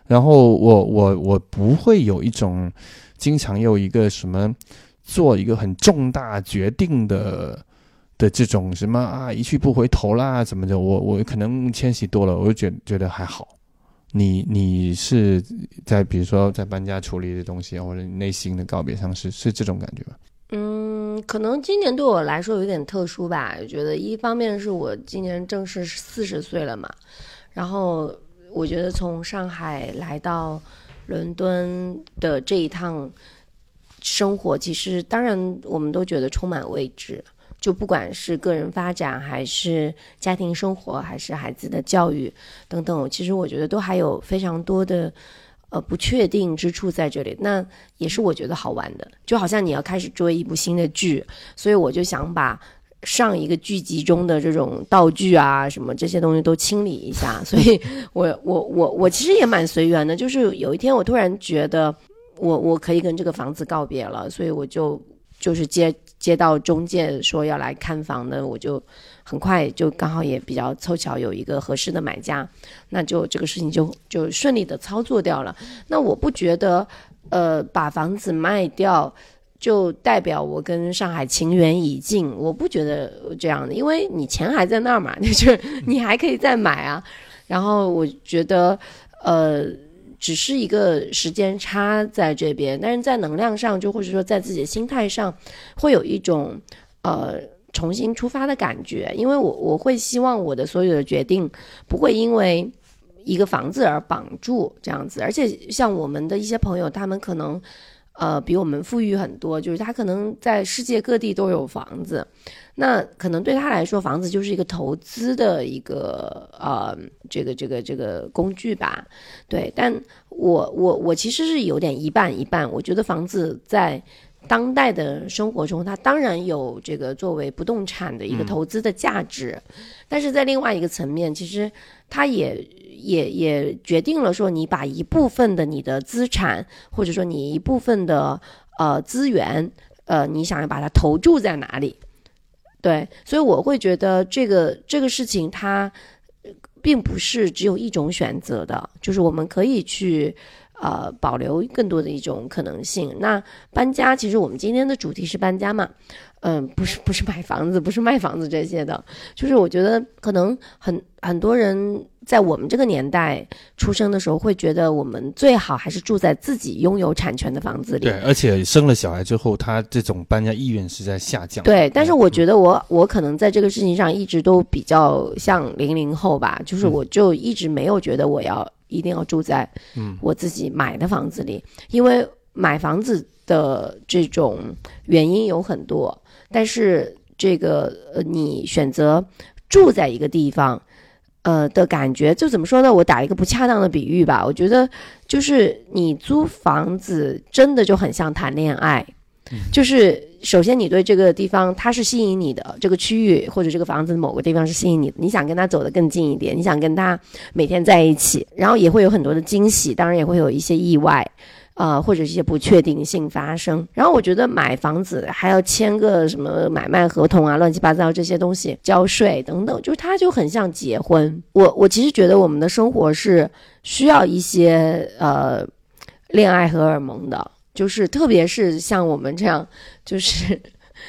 然后我不会有一种经常有一个什么做一个很重大决定的这种什么啊一去不回头啦怎么的，我可能迁徙多了，我就觉得还好。你是在比如说在搬家处理的东西或者内心的告别上是这种感觉吗？ 可能今年对我来说有点特殊吧。我觉得一方面是我今年正式40岁了嘛，然后我觉得从上海来到伦敦的这一趟生活，其实当然我们都觉得充满未知，就不管是个人发展还是家庭生活还是孩子的教育等等，其实我觉得都还有非常多的不确定之处在这里。那也是我觉得好玩的，就好像你要开始追一部新的剧，所以我就想把上一个剧集中的这种道具啊什么这些东西都清理一下。所以我其实也蛮随缘的，就是有一天我突然觉得我可以跟这个房子告别了，所以我就是接到中介说要来看房的，我就很快就刚好也比较凑巧有一个合适的买家，那就这个事情就顺利的操作掉了。那我不觉得把房子卖掉就代表我跟上海情缘已尽，我不觉得这样的，因为你钱还在那儿嘛，就是你还可以再买啊。然后我觉得只是一个时间差在这边，但是在能量上就或者说在自己的心态上会有一种重新出发的感觉。因为我会希望我的所有的决定不会因为一个房子而绑住这样子。而且像我们的一些朋友，他们可能比我们富裕很多，就是他可能在世界各地都有房子，那可能对他来说房子就是一个投资的一个这个工具吧。对，但我其实是有点一半一半。我觉得房子在当代的生活中，它当然有这个作为不动产的一个投资的价值，但是在另外一个层面，其实它也决定了说你把一部分的你的资产或者说你一部分的资源你想要把它投注在哪里。对，所以我会觉得这个事情它并不是只有一种选择的，就是我们可以去保留更多的一种可能性。那搬家，其实我们今天的主题是搬家嘛，不是买房子，不是卖房子这些的，就是我觉得可能很多人在我们这个年代出生的时候，会觉得我们最好还是住在自己拥有产权的房子里。 对，而且生了小孩之后，他这种搬家意愿是在下降。 对，但是我觉得我可能在这个事情上一直都比较像00后吧，就是我就一直没有觉得我一定要住在我自己买的房子里，因为买房子的这种原因有很多，但是这个你选择住在一个地方的感觉，就怎么说呢，我打一个不恰当的比喻吧，我觉得就是你租房子真的就很像谈恋爱，就是首先你对这个地方它是吸引你的，这个区域或者这个房子某个地方是吸引你的，你想跟他走得更近一点，你想跟他每天在一起，然后也会有很多的惊喜，当然也会有一些意外或者一些不确定性发生。然后我觉得买房子还要签个什么买卖合同啊，乱七八糟这些东西，交税等等，就是它就很像结婚。我其实觉得我们的生活是需要一些恋爱荷尔蒙的，就是特别是像我们这样，就是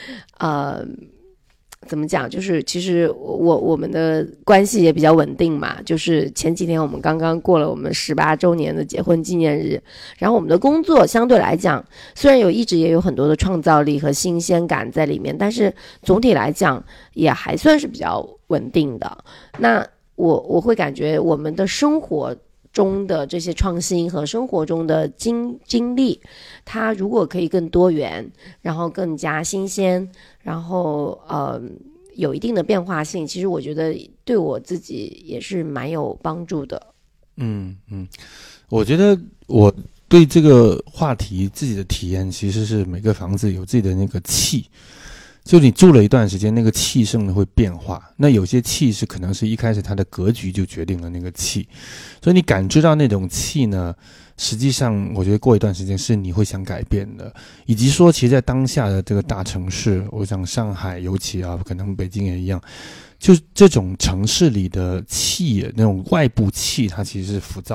怎么讲，就是其实我们的关系也比较稳定嘛，就是前几天我们刚刚过了我们18周年的结婚纪念日，然后我们的工作相对来讲虽然一直也有很多的创造力和新鲜感在里面，但是总体来讲也还算是比较稳定的。那我会感觉我们的生活中的这些创新和生活中的经历，它如果可以更多元，然后更加新鲜，然后有一定的变化性，其实我觉得对我自己也是蛮有帮助的。 我觉得我对这个话题自己的体验其实是每个房子有自己的那个气，就你住了一段时间，那个气性呢会变化。那有些气是可能是一开始它的格局就决定了那个气，所以你感知到那种气呢，实际上我觉得过一段时间是你会想改变的。以及说其实在当下的这个大城市，我想上海尤其可能北京也一样，就这种城市里的气，那种外部气它其实是浮躁的。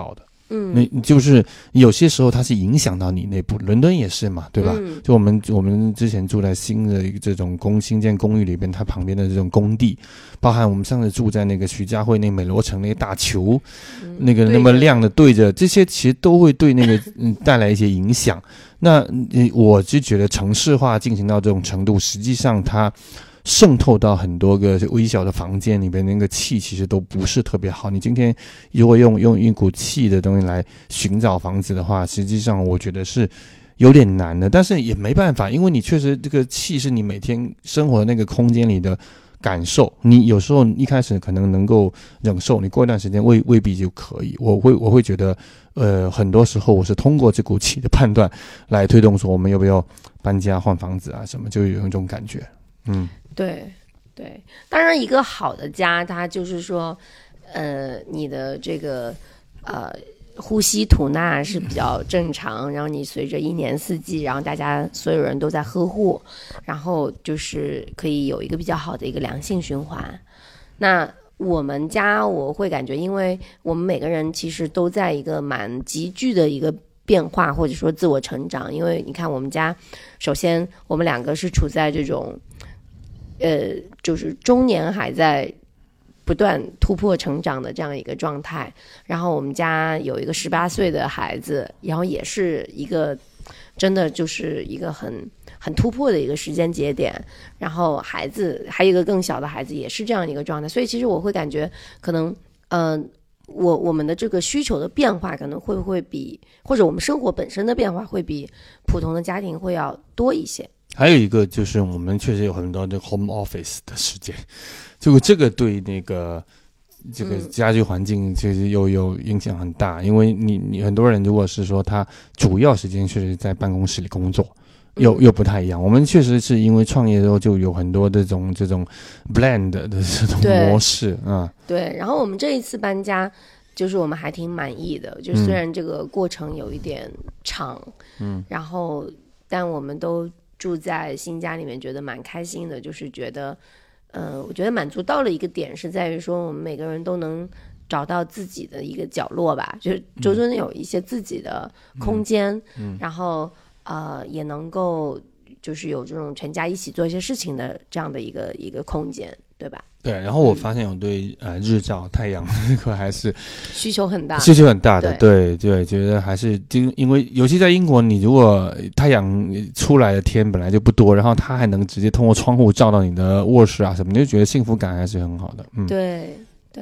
你就是有些时候它是影响到你内部，伦敦也是嘛，对吧？就我们之前住在新的这种新建公寓里边，它旁边的这种工地，包含我们上次住在那个徐家汇那美罗城那个大球，那个那么亮的对着，这些其实都会对那个带来一些影响。那我就觉得城市化进行到这种程度，实际上它渗透到很多个微小的房间里边，那个气其实都不是特别好。你今天如果用一股气的东西来寻找房子的话，实际上我觉得是有点难的，但是也没办法，因为你确实这个气是你每天生活的那个空间里的感受，你有时候一开始可能能够忍受，你过一段时间未必就可以。我会觉得很多时候我是通过这股气的判断来推动说我们要不要搬家换房子啊什么，就有一种感觉。 对对，当然一个好的家，它就是说，你的这个呼吸吐纳是比较正常，然后你随着一年四季，然后大家所有人都在呵护，然后就是可以有一个比较好的一个良性循环。那我们家我会感觉，因为我们每个人其实都在一个蛮急剧的一个变化，或者说自我成长。因为你看我们家，首先我们两个是处在这种就是中年还在不断突破成长的这样一个状态，然后我们家有一个18岁的孩子，然后也是一个真的就是一个很突破的一个时间节点，然后孩子还有一个更小的孩子也是这样一个状态，所以其实我会感觉可能我们的这个需求的变化可能会不会比，或者我们生活本身的变化会比普通的家庭会要多一些。 还有一个就是我们确实有很多的 home office 的时间，就这个对那个这个家居环境其实有影响很大，因为你很多人如果是说他主要时间确实在办公室里工作，又不太一样。我们确实是因为创业之后就有很多这种 blend 的这种模式啊。 对，然后我们这一次搬家，就是我们还挺满意的，就虽然这个过程有一点长，然后但我们都住在新家里面，觉得蛮开心的，就是觉得，我觉得满足到了一个点，是在于说我们每个人都能找到自己的一个角落吧，就是周中有一些自己的空间，然后也能够就是有这种全家一起做一些事情的这样的一个空间，对吧？ 对，然后我发现我对日照太阳这块还是需求很大的，对，觉得还是因为尤其在英国，你如果太阳出来的天本来就不多，然后它还能直接通过窗户照到你的卧室啊什么，你就觉得幸福感还是很好的。 对，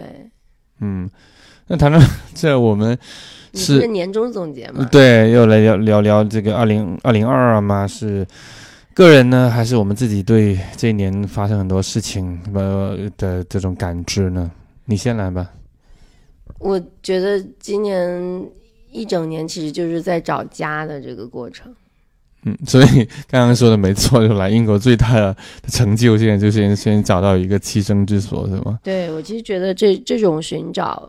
那谈到这，我们是年终总结嘛？ 对，又来聊这个2022嘛，是个人呢，还是我们自己对这一年发生很多事情的这种感知呢？你先来吧。 我觉得今年一整年其实就是在找家的这个过程。 所以刚刚说的没错，就来英国最大的成就，现在就先找到一个栖身之所，是吗？ 对，我其实觉得这种寻找，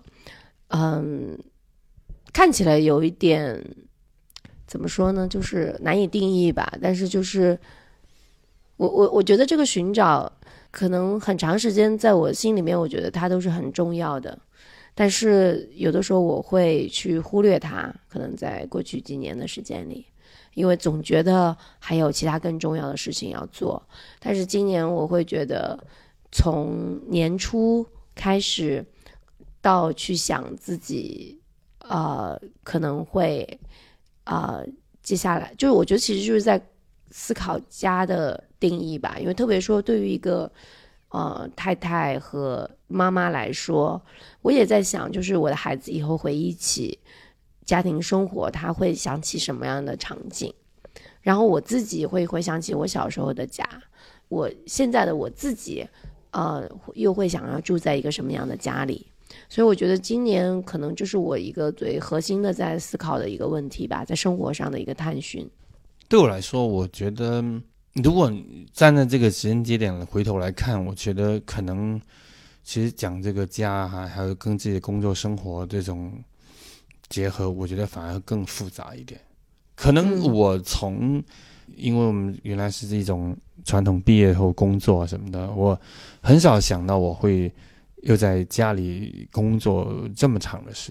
看起来有一点怎么说呢，就是难以定义吧。但是就是我觉得这个寻找可能很长时间在我心里面，我觉得它都是很重要的。但是有的时候我会去忽略它，可能在过去几年的时间里，因为总觉得还有其他更重要的事情要做。但是今年我会觉得，从年初开始到去想自己，可能会，接下来就是我觉得其实就是在思考家的定义吧。因为特别说对于一个太太和妈妈来说，我也在想，就是我的孩子以后回忆起家庭生活，他会想起什么样的场景，然后我自己会回想起我小时候的家，我现在的我自己又会想要住在一个什么样的家里。所以我觉得今年可能就是我一个最核心的在思考的一个问题吧，在生活上的一个探寻。 对我来说，我觉得如果站在这个时间节点回头来看，我觉得可能其实讲这个家还有跟自己的工作生活这种结合，我觉得反而更复杂一点。可能我因为我们原来是一种传统毕业后工作什么的，我很少想到我会又在家里工作这么长的时间。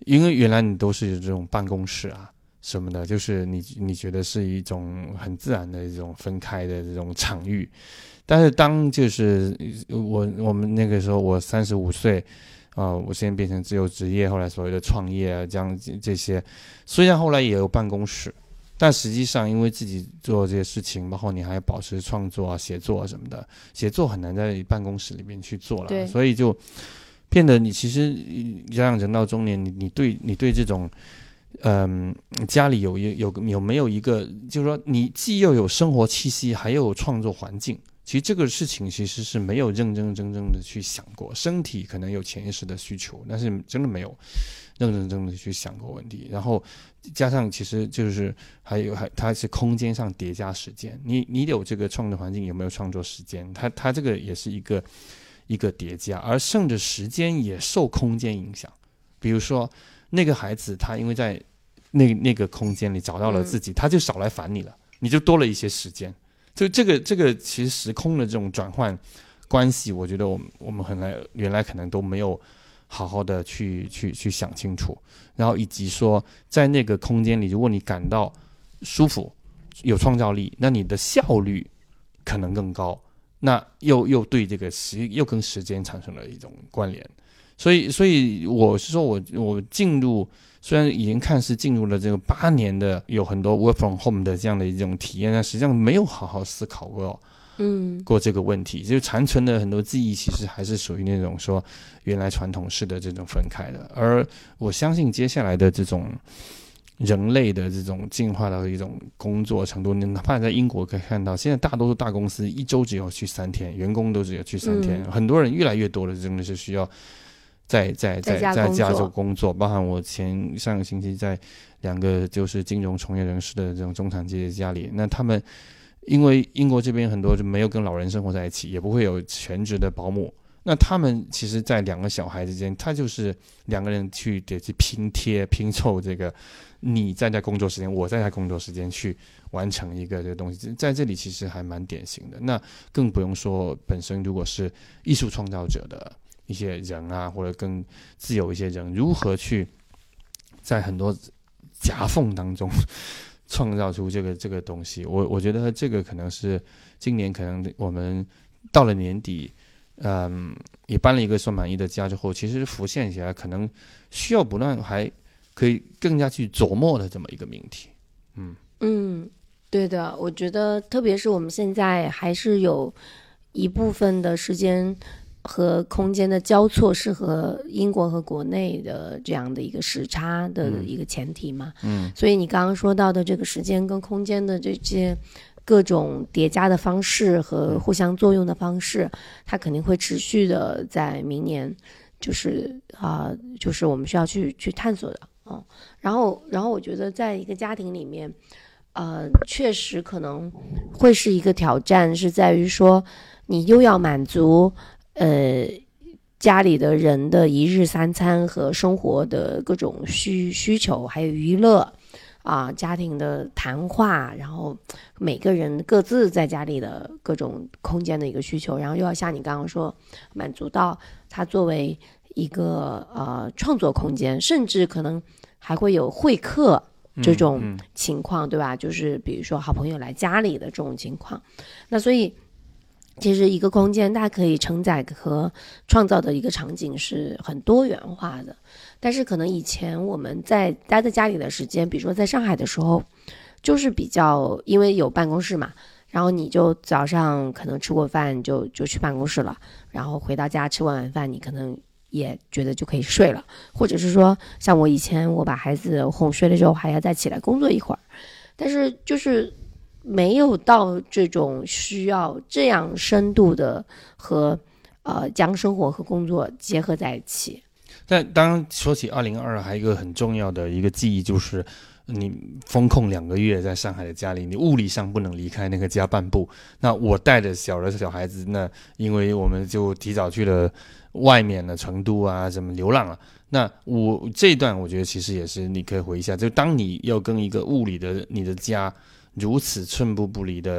因为原来你都是这种办公室啊什么的，就是你觉得是一种很自然的一种分开的这种场域，但是当就是我们那个时候我35岁我现在变成自由职业，后来所谓的创业啊，这些，虽然后来也有办公室，但实际上因为自己做这些事情，包括你还要保持创作啊、写作啊什么的，写作很难在办公室里面去做了，所以就变得你其实加上人到中年，你对这种家里有没有一个，就是说你既又有生活气息，还有创作环境。其实这个事情其实是没有认认真真的去想过，身体可能有潜意识的需求，但是真的没有认认真真的去想过问题。然后加上其实就是还它是空间上叠加时间，你有这个创作环境，有没有创作时间？它这个也是一个叠加，而剩的时间也受空间影响。比如说那个孩子他因为在那个空间里找到了自己，他就少来烦你了，你就多了一些时间。就这个其实时空的这种转换关系，我觉得我们原来可能都没有好好的去想清楚，然后以及说在那个空间里，如果你感到舒服、有创造力，那你的效率可能更高，那又对这个又跟时间产生了一种关联。所以我是说我进入，虽然已经看似进入了这个8年的有很多 work from home 的这样的一种体验，但实际上没有好好思考过这个问题，就残存的很多记忆其实还是属于那种说原来传统式的这种分开的。而我相信接下来的这种人类的这种进化的一种工作程度，你哪怕在英国可以看到，现在大多数大公司1周只有去3天，员工都只有去3天，很多人越来越多的真的是需要在家做工作，包含我上个星期在2个就是金融从业人士的这种中产阶级家里，那他们因为英国这边很多就没有跟老人生活在一起，也不会有全职的保姆，那他们其实在2个小孩之间，他就是2个人去拼凑这个你在工作时间，我在工作时间去完成一个这个东西，在这里其实还蛮典型的。那更不用说本身如果是艺术创造者的一些人啊，或者更自由一些人，如何去在很多夹缝当中创造出这个东西，我觉得这个可能是今年可能我们到了年底，也搬了一个算满意的家之后，其实浮现起来可能需要不断还可以更加去琢磨的这么一个命题。 对的，我觉得特别是我们现在还是有一部分的时间和空间的交错是和英国和国内的这样的一个时差的一个前提嘛，所以你刚刚说到的这个时间跟空间的这些各种叠加的方式和互相作用的方式，它肯定会持续的在明年就是我们需要去探索的然后我觉得在一个家庭里面确实可能会是一个挑战，是在于说你又要满足家里的人的一日3餐和生活的各种需求，还有娱乐家庭的谈话，然后每个人各自在家里的各种空间的一个需求，然后又要像你刚刚说满足到它作为一个创作空间，甚至可能还会有会客这种情况，对吧？就是比如说好朋友来家里的这种情况，那所以其实一个空间它可以承载和创造的一个场景是很多元化的，但是可能以前我们在待在家里的时间，比如说在上海的时候，就是比较因为有办公室嘛，然后你就早上可能吃过饭就去办公室了，然后回到家吃完晚饭你可能也觉得就可以睡了，或者是说像我以前我把孩子哄睡了之后还要再起来工作一会儿，但是就是没有到这种需要这样深度的和将生活和工作结合在一起。 但当然说起2022，还有一个很重要的一个记忆，就是你封控2个月在上海的家里，你物理上不能离开那个家半步。那我带着小孩子，那因为我们就提早去了外面的成都啊，什么流浪了。那我这一段我觉得其实也是你可以回忆一下，就当你要跟一个物理的你的家如此寸步不离的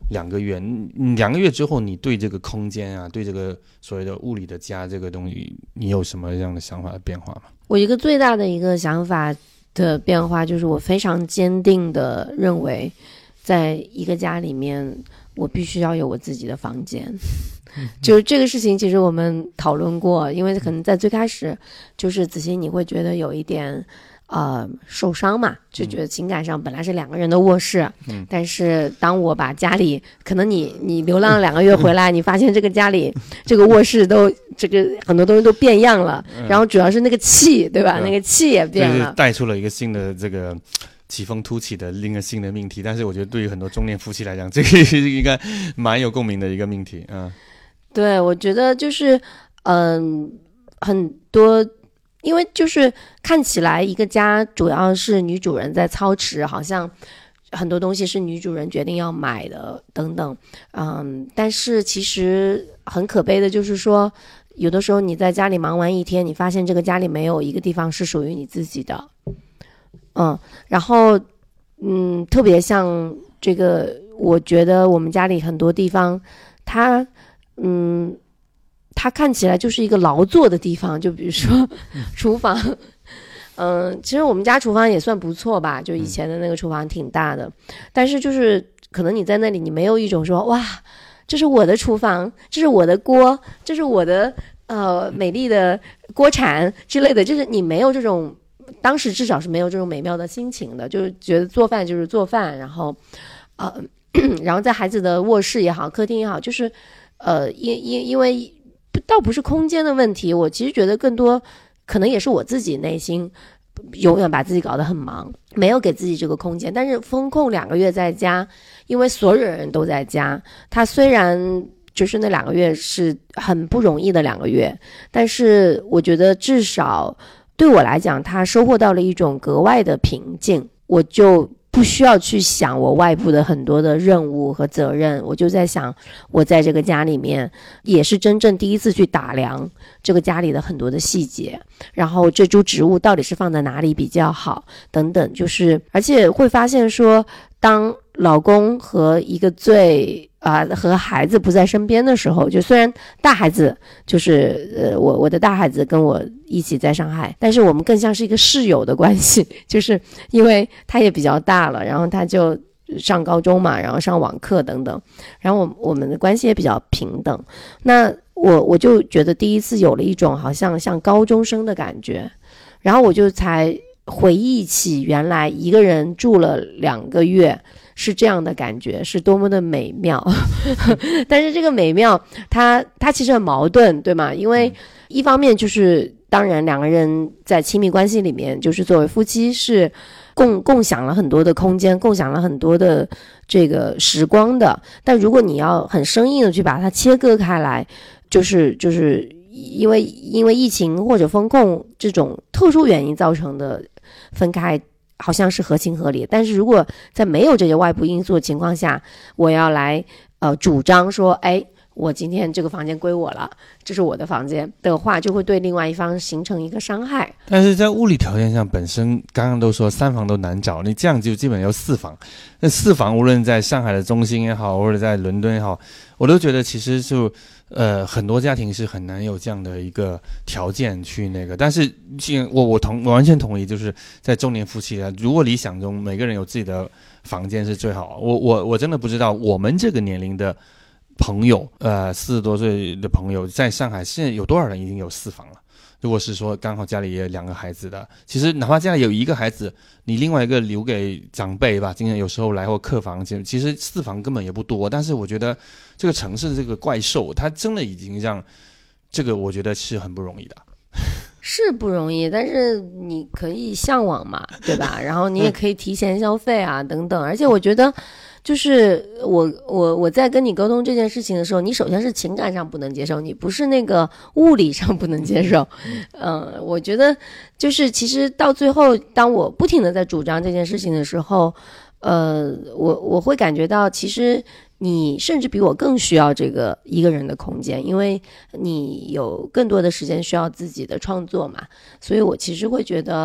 2个月，2个月之后，你对这个空间啊，对这个所谓的物理的家这个东西，你有什么样的想法的变化吗？ 我一个最大的一个想法的变化就是我非常坚定的认为，在一个家里面，我必须要有我自己的房间。就是这个事情，其实我们讨论过，因为可能在最开始，就是子欣你会觉得有一点受伤嘛，就觉得情感上本来是2个人的卧室，但是当我把家里，可能你流浪了2个月回来，你发现这个家里这个卧室都这个很多东西都变样了，然后主要是那个气，对吧？那个气也变了， 带出了一个新的这个起风突起的另一个新的命题。但是我觉得对于很多中年夫妻来讲，这个是应该蛮有共鸣的一个命题啊。 对，我觉得就是很多。因为就是看起来一个家主要是女主人在操持，好像很多东西是女主人决定要买的等等，但是其实很可悲的就是说，有的时候你在家里忙完一天，你发现这个家里没有一个地方是属于你自己的，然后特别像这个，我觉得我们家里很多地方，它看起来就是一个劳作的地方，就比如说厨房，其实我们家厨房也算不错吧，就以前的那个厨房挺大的，但是就是可能你在那里，你没有一种说哇，这是我的厨房，这是我的锅，这是我的美丽的锅铲之类的，就是你没有这种，当时至少是没有这种美妙的心情的，就是觉得做饭就是做饭，然后然后在孩子的卧室也好，客厅也好，就是因为倒不是空间的问题，我其实觉得更多可能也是我自己内心永远把自己搞得很忙，没有给自己这个空间。但是封控2个月在家，因为所有人都在家，他虽然就是那2个月是很不容易的2个月，但是我觉得至少对我来讲，他收获到了一种格外的平静，我就不需要去想我外部的很多的任务和责任，我就在想我在这个家里面也是真正第一次去打量这个家里的很多的细节，然后这株植物到底是放在哪里比较好等等，就是而且会发现说，当老公和一个和孩子不在身边的时候，就虽然大孩子就是我的大孩子跟我一起在上海，但是我们更像是一个室友的关系，就是因为他也比较大了，然后他就上高中嘛，然后上网课等等，然后我们的关系也比较平等。那我就觉得第一次有了一种好像高中生的感觉，然后我就才回忆起原来一个人住了2个月是这样的感觉，是多么的美妙但是这个美妙它其实很矛盾，对吗？因为一方面就是当然2个人在亲密关系里面，就是作为夫妻是共享了很多的空间，共享了很多的这个时光的，但如果你要很生硬的去把它切割开来，就是因为疫情或者风控这种特殊原因造成的分开好像是合情合理，但是如果在没有这些外部因素的情况下，我要来主张说我今天这个房间归我了，这是我的房间的话，就会对另外一方形成一个伤害。 但是在物理条件上本身刚刚都说3房都难找，你这样就基本要4房，那4房无论在上海的中心也好，或者在伦敦也好，我都觉得其实就很多家庭是很难有这样的一个条件去那个，但是我完全同意，就是在中年夫妻啊，如果理想中每个人有自己的房间是最好。我真的不知道我们这个年龄的朋友40多岁的朋友在上海现在有多少人已经有4房了。如果是说刚好家里也有2个孩子的，其实哪怕家里有1个孩子，你另外一个留给长辈吧，今天有时候来或客房，其实4房根本也不多。但是我觉得这个城市的这个怪兽，它真的已经让这个我觉得是很不容易的。 是不容易，但是你可以向往嘛，对吧？然后你也可以提前消费啊等等。而且我觉得就是我在跟你沟通这件事情的时候，你首先是情感上不能接受，你不是那个物理上不能接受。我觉得就是其实到最后，当我不停的在主张这件事情的时候，我会感觉到其实你甚至比我更需要这个一个人的空间，因为你有更多的时间需要自己的创作嘛，所以我其实会觉得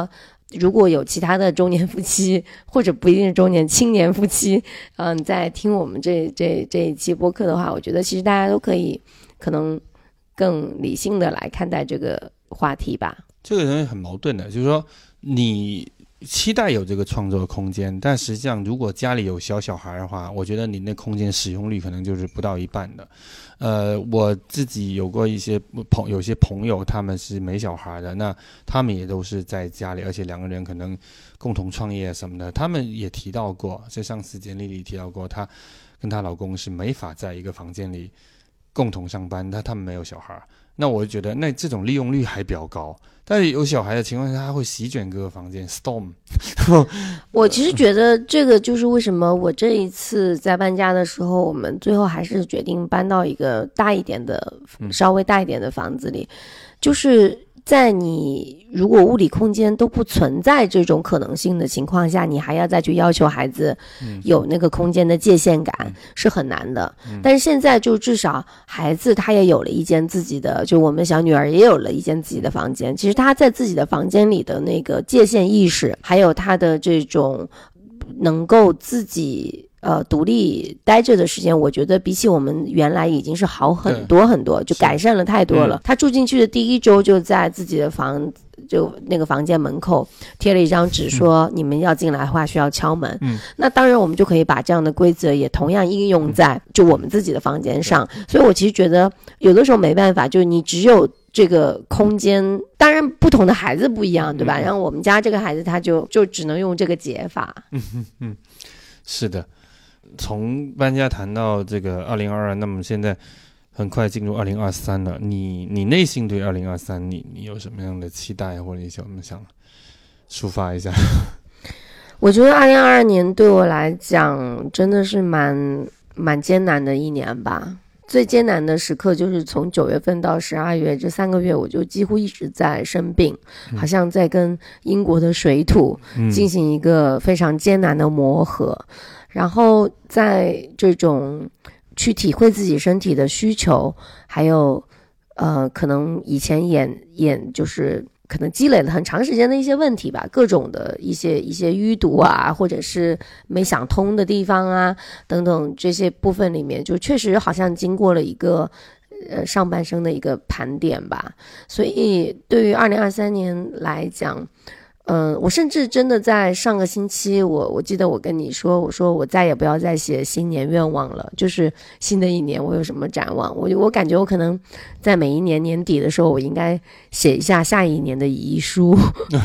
如果有其他的中年夫妻，或者不一定是中年青年夫妻，在听我们这一期播客的话，我觉得其实大家都可以可能更理性的来看待这个话题吧。 这个人很矛盾的，就是说你期待有这个创作空间，但实际上如果家里有小孩的话，我觉得你那空间使用率可能就是不到一半的。我自己有过有些朋友他们是没小孩的，那他们也都是在家里，而且两个人可能共同创业什么的，他们也提到过，在上次简历里提到过，她跟她老公是没法在一个房间里共同上班，他们没有小孩。那我就觉得那这种利用率还比较高，但是有小孩的情况下，他会席卷各个房间 storm 我其实觉得这个就是为什么我这一次在搬家的时候，我们最后还是决定搬到一个大一点的稍微大一点的房子里，就是在你如果物理空间都不存在这种可能性的情况下，你还要再去要求孩子有那个空间的界限感，是很难的。但是现在就至少孩子他也有了一间自己的，就我们小女儿也有了一间自己的房间，其实他在自己的房间里的那个界限意识，还有他的这种能够自己独立待着的时间，我觉得比起我们原来已经是好很多很多，就改善了太多了。他住进去的第一周就在自己的就那个房间门口贴了一张纸说，你们要进来的话需要敲门。那当然我们就可以把这样的规则也同样应用在就我们自己的房间上。所以我其实觉得有的时候没办法，就是你只有这个空间，当然不同的孩子不一样，对吧？然后我们家这个孩子他就只能用这个解法。 是的。从搬家谈到这个2022，那么现在很快进入2023了。你内心对2023你有什么样的期待，或者你有什么想抒发一下？ 我觉得2022年对我来讲真的是蛮艰难的一年吧。最艰难的时刻就是从9月份到12月这3个月，我就几乎一直在生病，好像在跟英国的水土进行一个非常艰难的磨合。然后在这种去体会自己身体的需求，还有可能以前就是可能积累了很长时间的一些问题吧，各种的一些淤堵啊，或者是没想通的地方啊等等，这些部分里面就确实好像经过了一个上半生的一个盘点吧。所以对于2023年来讲，我甚至真的在上个星期，我记得我跟你说，我说我再也不要再写新年愿望了，就是新的一年我有什么展望，我感觉我可能在每一年年底的时候，我应该写一下下一年的遗书，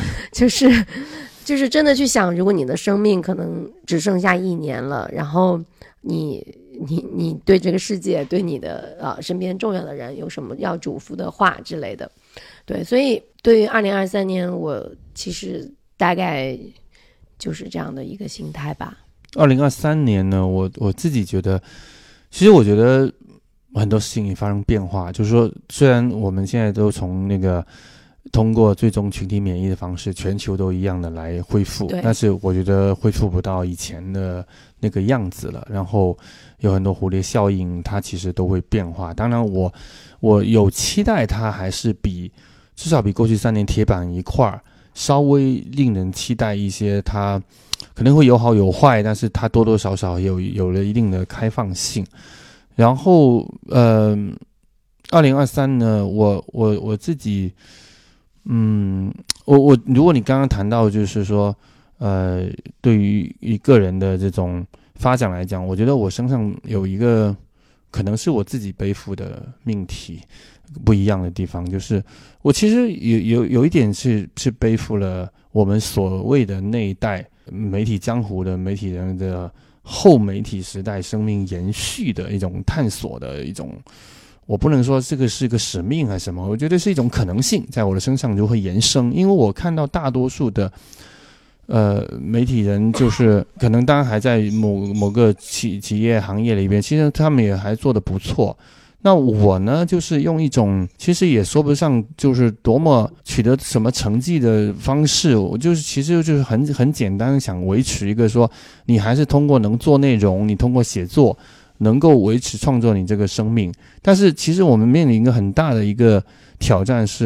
就是真的去想，如果你的生命可能只剩下1年了，然后你对这个世界，对你的身边重要的人有什么要嘱咐的话之类的。对，所以对于2023年，我其实大概就是这样的一个心态吧。 2023年呢，我自己觉得，其实我觉得很多事情也发生变化，就是说，虽然我们现在都从那个通过最终群体免疫的方式，全球都一样的来恢复，但是我觉得恢复不到以前的那个样子了。然后有很多蝴蝶效应，它其实都会变化。当然我有期待它还是至少比过去3年铁板一块稍微令人期待一些，它可能会有好有坏，但是它多多少少有了一定的开放性。然后2023呢，我自己如果你刚刚谈到就是说对于一个人的这种发展来讲，我觉得我身上有一个可能是我自己背负的命题不一样的地方，就是我其实有一点是背负了我们所谓的那一代媒体江湖的媒体人的后媒体时代生命延续的一种探索的一种，我不能说这个是个使命还是什么，我觉得是一种可能性在我的身上就会延伸。因为我看到大多数的媒体人就是可能当然还在某个企业行业里边，其实他们也还做得不错。那我呢，就是用一种其实也说不上就是多么取得什么成绩的方式，我就是其实就是很简单，想维持一个说你还是通过能做内容，你通过写作能够维持创作你这个生命。但是其实我们面临一个很大的一个挑战是，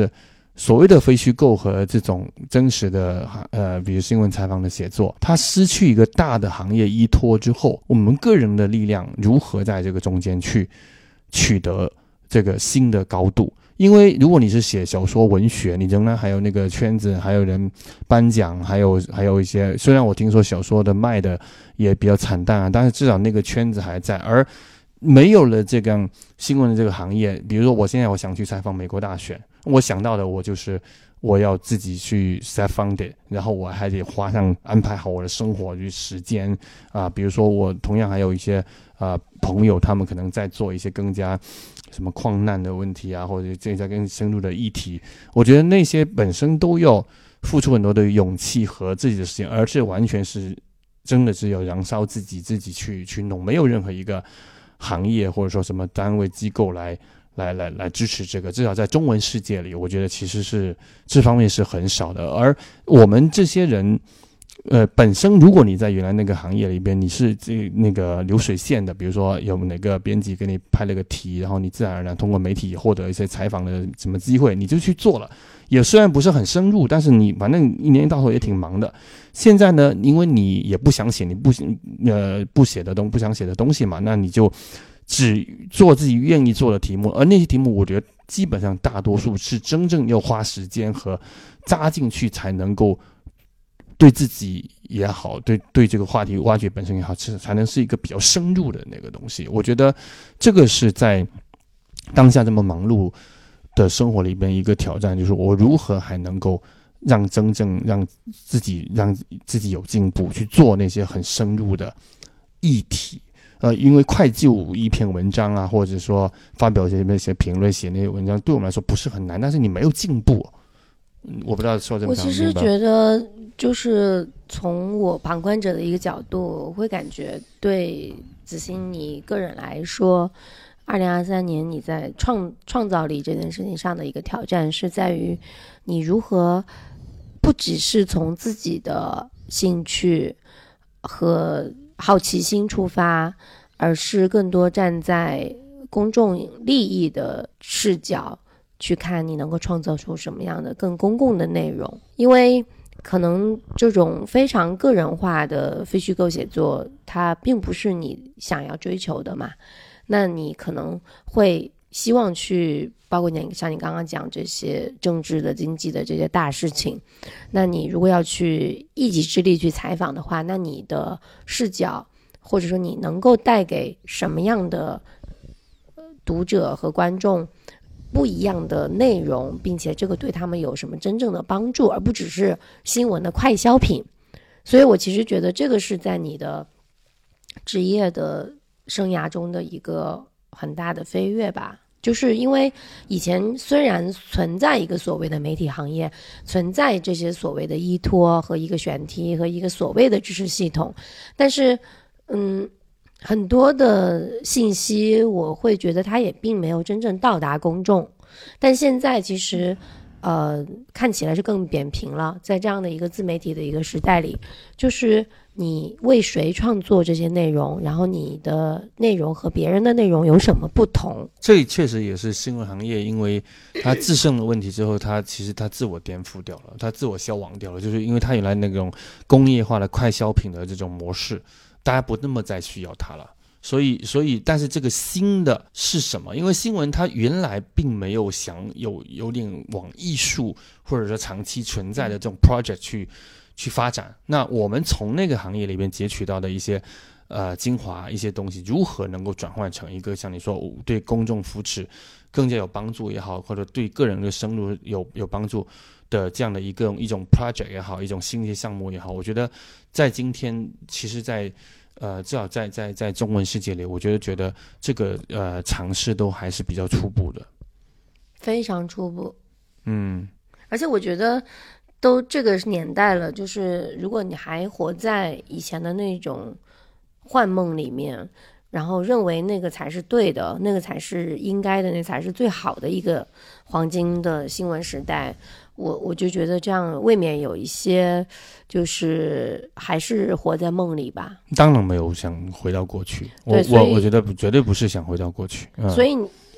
所谓的非虚构和这种真实的比如新闻采访的写作，它失去一个大的行业依托之后，我们个人的力量如何在这个中间去取得这个新的高度？因为如果你是写小说文学，你仍然还有那个圈子，还有人颁奖，还有一些，虽然我听说小说的卖的也比较惨淡啊，但是至少那个圈子还在。而没有了这个新闻的这个行业，比如说我现在我想去采访美国大选，我想到的我就是我要自己去 self-funded， 然后我还得安排好我的生活与时间比如说我同样还有一些朋友，他们可能在做一些更加什么矿难的问题啊，或者这些更深入的议题，我觉得那些本身都要付出很多的勇气和自己的时间，而且完全是真的只有燃烧自己去弄，没有任何一个行业或者说什么单位机构来支持这个，至少在中文世界里，我觉得其实是这方面是很少的。而我们这些人本身如果你在原来那个行业里边，你是那个流水线的，比如说有哪个编辑给你拍了个题，然后你自然而然通过媒体获得一些采访的什么机会，你就去做了，也虽然不是很深入，但是你反正一年到头也挺忙的。现在呢，因为你也不想写，你不想写的东西嘛，那你就只做自己愿意做的题目，而那些题目我觉得基本上大多数是真正要花时间和扎进去才能够对自己也好，对这个话题挖掘本身也好，才能是一个比较深入的那个东西。我觉得这个是在当下这么忙碌的生活里边一个挑战，就是我如何还能够真正让自己有进步，去做那些很深入的议题。因为快就一篇文章啊，或者说发表一些评论，写那些文章，对我们来说不是很难，但是你没有进步。我不知道说这么讲。 我其实觉得，就是从我旁观者的一个角度，我会感觉对子欣你个人来说，2023年你在创造力这件事情上的一个挑战，是在于你如何不只是从自己的兴趣和好奇心出发，而是更多站在公众利益的视角去看你能够创造出什么样的更公共的内容。因为可能这种非常个人化的非虚构写作，它并不是你想要追求的嘛，那你可能会希望去包括像你刚刚讲这些政治的经济的这些大事情，那你如果要去一己之力去采访的话，那你的视角或者说你能够带给什么样的读者和观众不一样的内容，并且这个对他们有什么真正的帮助，而不只是新闻的快消品。所以我其实觉得这个是在你的职业的生涯中的一个很大的飞跃吧。就是因为以前虽然存在一个所谓的媒体行业，存在这些所谓的依托和一个选题和一个所谓的知识系统，但是很多的信息我会觉得它也并没有真正到达公众。但现在其实看起来是更扁平了，在这样的一个自媒体的一个时代里，就是你为谁创作这些内容，然后你的内容和别人的内容有什么不同。 这确实也是新闻行业因为它自身的问题之后，其实它自我颠覆掉了，它自我消亡掉了，就是因为它原来那种工业化的快消品的这种模式，大家不那么再需要它了。所以但是这个新的是什么？因为新闻它原来并没有想有点往艺术或者说长期存在的这种 project 去发展。那我们从那个行业里面截取到的一些精华一些东西，如何能够转换成一个像你说对公众扶持更加有帮助也好，或者对个人的生路有帮助的这样的一种 project 也好，一种新的项目也好，我觉得在今天其实在至少在中文世界里，我觉得这个尝试都还是比较初步的， 非常初步。而且我觉得都这个年代了，就是如果你还活在以前的那种幻梦里面，然后认为那个才是对的，那个才是应该的，那才是最好的一个黄金的新闻时代，我就觉得这样未免有一些就是还是活在梦里吧。 当然没有想回到过去，我觉得绝对不是想回到过去。 所以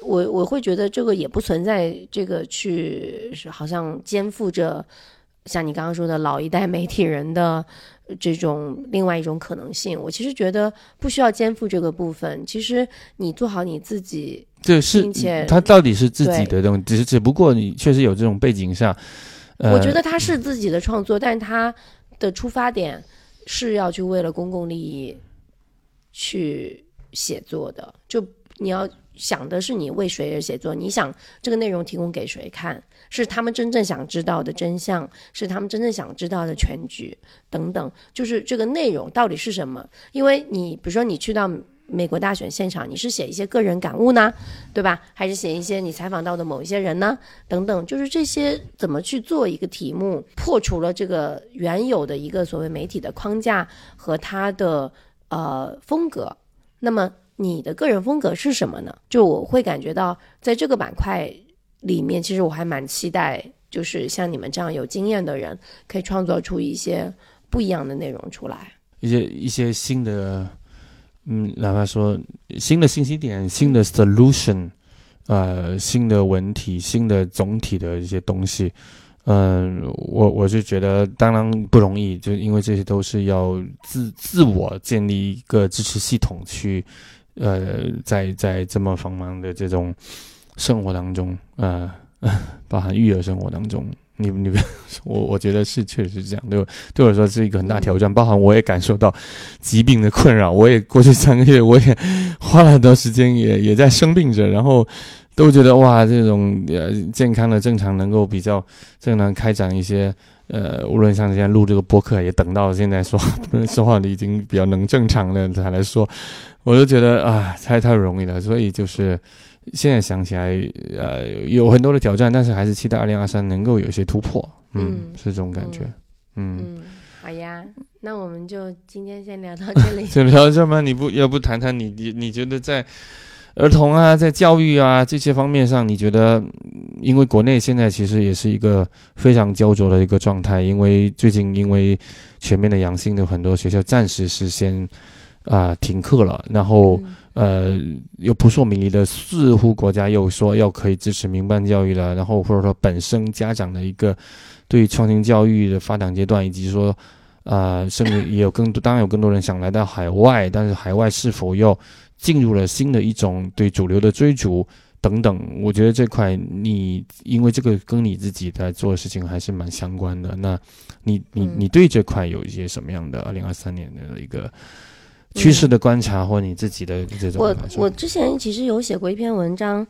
我会觉得这个也不存在这个去好像肩负着像你刚刚说的老一代媒体人的这种另外一种可能性。我其实觉得不需要肩负这个部分，其实你做好你自己， 这是他到底是自己的东西，只不过你确实有这种背景下， 我觉得他是自己的创作，但是他的出发点是要去为了公共利益去写作的，就你要想的是你为谁而写作，你想这个内容提供给谁看，是他们真正想知道的真相，是他们真正想知道的全局等等，就是这个内容到底是什么。因为你比如说你去到美国大选现场，你是写一些个人感悟呢，对吧？还是写一些你采访到的某一些人呢？等等，就是这些怎么去做一个题目，破除了这个原有的一个所谓媒体的框架和它的风格。那么你的个人风格是什么呢？就我会感觉到在这个板块里面，其实我还蛮期待，就是像你们这样有经验的人，可以创作出一些不一样的内容出来， 一些新的。哪怕说新的信息点、新的 solution， 新的文体、新的总体的一些东西，我就觉得当然不容易，就因为这些都是要自我建立一个支持系统去，在这么繁忙的这种生活当中，包含育儿生活当中。我觉得是确实是这样，对我来说是一个很大挑战，包含我也感受到疾病的困扰，我也过去3个月我也花了很多时间也在生病着，然后都觉得哇，这种健康的正常能够比较正常开展一些无论像现在录这个播客，也等到现在说话的已经比较能正常了才来说，我就觉得啊，太容易了，所以就是现在想起来，有很多的挑战，但是还是期待2023能够有一些突破，是这种感觉， 好呀，那我们就今天先聊到这里。 就聊到这吗？要不谈谈你觉得在儿童啊，在教育啊这些方面上，你觉得，因为国内现在其实也是一个非常焦灼的一个状态，因为最近因为全面的阳性的很多学校暂时是先停课了，然后又扑朔迷离的，似乎国家又说要可以支持民办教育了，然后或者说本身家长的一个对于创新教育的发展阶段，以及说甚至也有当然有更多人想来到海外，但是海外是否又进入了新的一种对主流的追逐等等，我觉得这块因为这个跟你自己在做的事情还是蛮相关的，那你对这块有一些什么样的2023年的一个趋势的观察，或你自己的这种？ 我之前其实有写过一篇文章，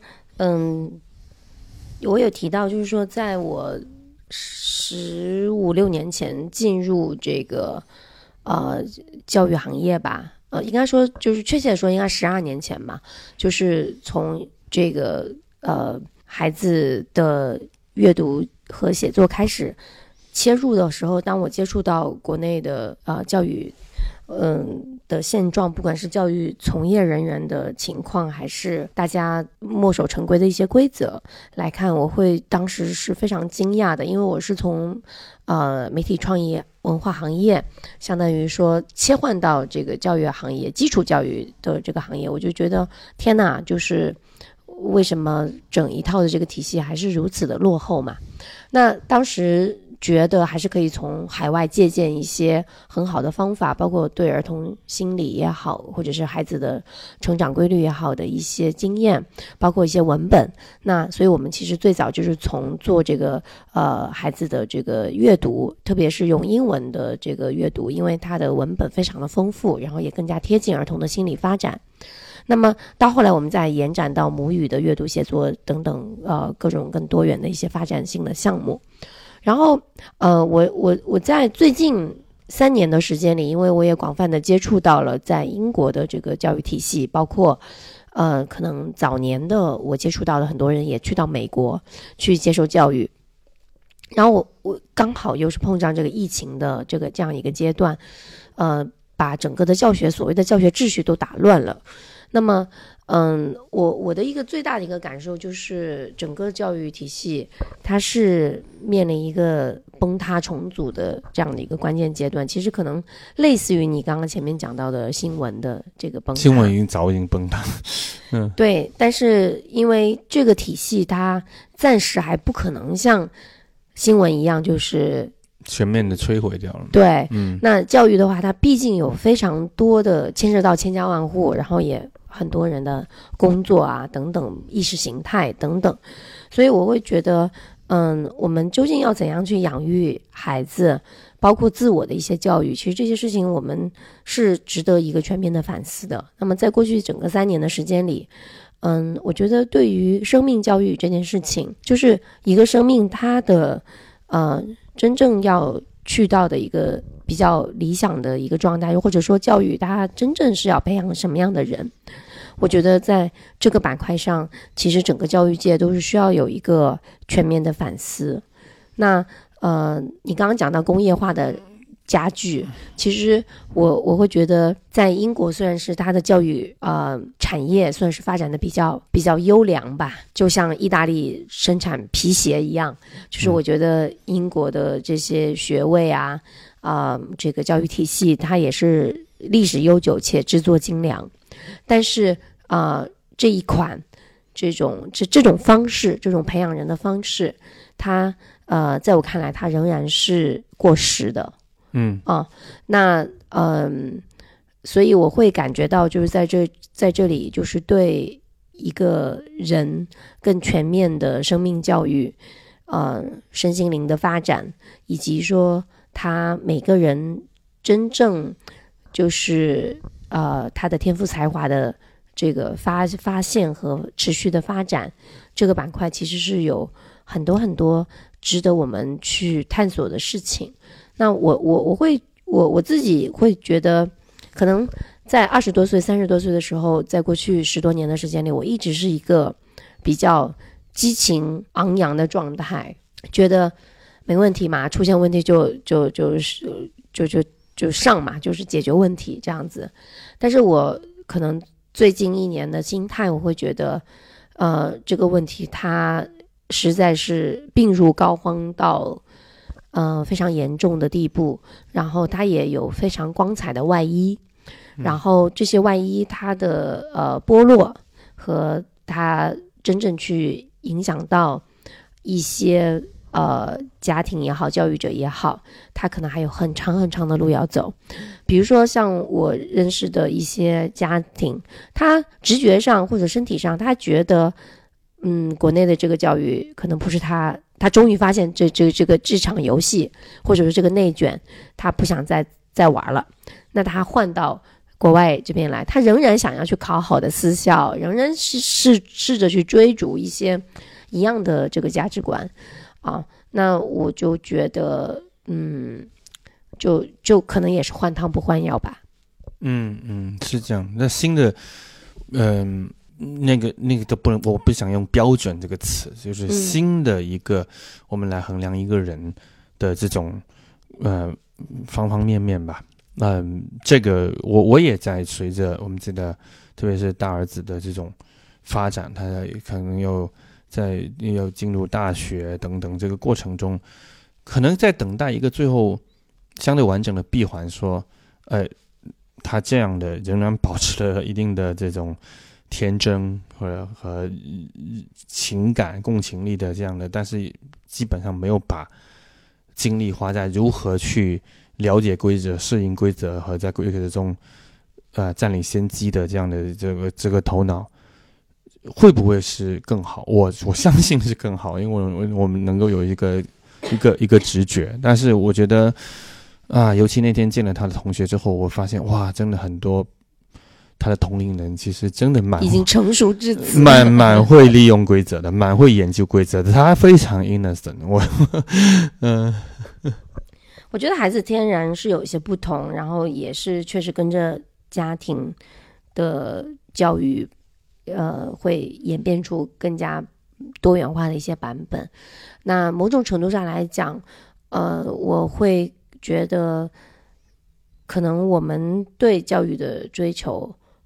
我有提到，就是说，在我15、16年前进入这个教育行业吧，应该说就是确切的说，应该12年前吧，就是从这个孩子的阅读和写作开始切入的时候，当我接触到国内的教育的现状，不管是教育从业人员的情况，还是大家墨守成规的一些规则来看，我会当时是非常惊讶的，因为我是从媒体创意文化行业，相当于说切换到这个教育行业，基础教育的这个行业，我就觉得天哪，就是为什么整一套的这个体系还是如此的落后嘛？那当时觉得还是可以从海外借鉴一些很好的方法，包括对儿童心理也好，或者是孩子的成长规律也好的一些经验，包括一些文本。那所以我们其实最早就是从做这个孩子的这个阅读，特别是用英文的这个阅读，因为它的文本非常的丰富，然后也更加贴近儿童的心理发展。那么到后来我们再延展到母语的阅读写作等等各种更多元的一些发展性的项目。然后我在最近3年的时间里，因为我也广泛的接触到了在英国的这个教育体系，包括可能早年的我接触到的很多人也去到美国去接受教育，然后我刚好又是碰上这个疫情的这样一个阶段，把整个的所谓的教学秩序都打乱了。 那么我的一个最大的一个感受就是整个教育体系它是面临一个崩塌重组的这样的一个关键阶段，其实可能类似于你刚刚前面讲到的新闻的这个崩塌。 新闻已经崩塌对，但是因为这个体系它暂时还不可能像新闻一样就是全面的摧毁掉了。 对，那教育的话它毕竟有非常多的牵涉到千家万户，然后也很多人的工作啊等等，意识形态等等，所以我会觉得我们究竟要怎样去养育孩子，包括自我的一些教育，其实这些事情我们是值得一个全面的反思的。那么在过去整个3年的时间里，我觉得对于生命教育这件事情，就是一个生命它的真正要去到的一个比较理想的一个状态，或者说教育它真正是要培养什么样的人，我觉得在这个板块上，其实整个教育界都是需要有一个全面的反思。那你刚刚讲到工业化的加剧，其实我会觉得在英国虽然是它的教育产业算是发展的比较优良吧，就像意大利生产皮鞋一样，就是我觉得英国的这些学位啊这个教育体系它也是历史悠久且制作精良，但是这一款这种方式，这种培养人的方式，它在我看来它仍然是过时的。那所以我会感觉到就是在这里就是对一个人更全面的生命教育身心灵的发展，以及说他每个人真正就是他的天赋才华的这个发现和持续的发展，这个板块其实是有很多很多值得我们去探索的事情。那我自己会觉得，可能在20多岁、30多岁的时候，在过去10多年的时间里，我一直是一个比较激情昂扬的状态，觉得没问题嘛，出现问题就上嘛，就是解决问题这样子。但是我可能最近1年的心态，我会觉得，这个问题它实在是病入膏肓到非常严重的地步，然后它也有非常光彩的外衣，然后这些外衣它的剥落和它真正去影响到一些家庭也好，教育者也好，他可能还有很长很长的路要走。比如说像我认识的一些家庭，他直觉上或者身体上他觉得国内的这个教育可能不是他终于发现这场游戏或者是这个内卷他不想再玩了，那他换到国外这边来，他仍然想要去考好的私校，仍然试着去追逐一些一样的这个价值观那我就觉得就可能也是换汤不换药吧。 是这样。那新的那个都不能，我不想用标准这个词，就是新的一个我们来衡量一个人的这种方方面面吧。这个我也在随着我们这个特别是大儿子的这种发展，他可能又进入大学等等，这个过程中可能在等待一个最后相对完整的闭环，说他这样的仍然保持了一定的这种天真和情感共情力的这样的，但是基本上没有把精力花在如何去了解规则、适应规则和在规则中占领先机的这样的这个头脑，会不会是更好？我相信是更好，因为我们能够有一个直觉。但是我觉得尤其那天见了他的同学之后，我发现哇，真的很多他的同龄人其实真的已经成熟至此， 蛮会利用规则的，蛮会研究规则的，他非常 innocent。 我觉得孩子天然是有一些不同，然后也是确实跟着家庭的教育会演变出更加多元化的一些版本。那某种程度上来讲我会觉得可能我们对教育的追求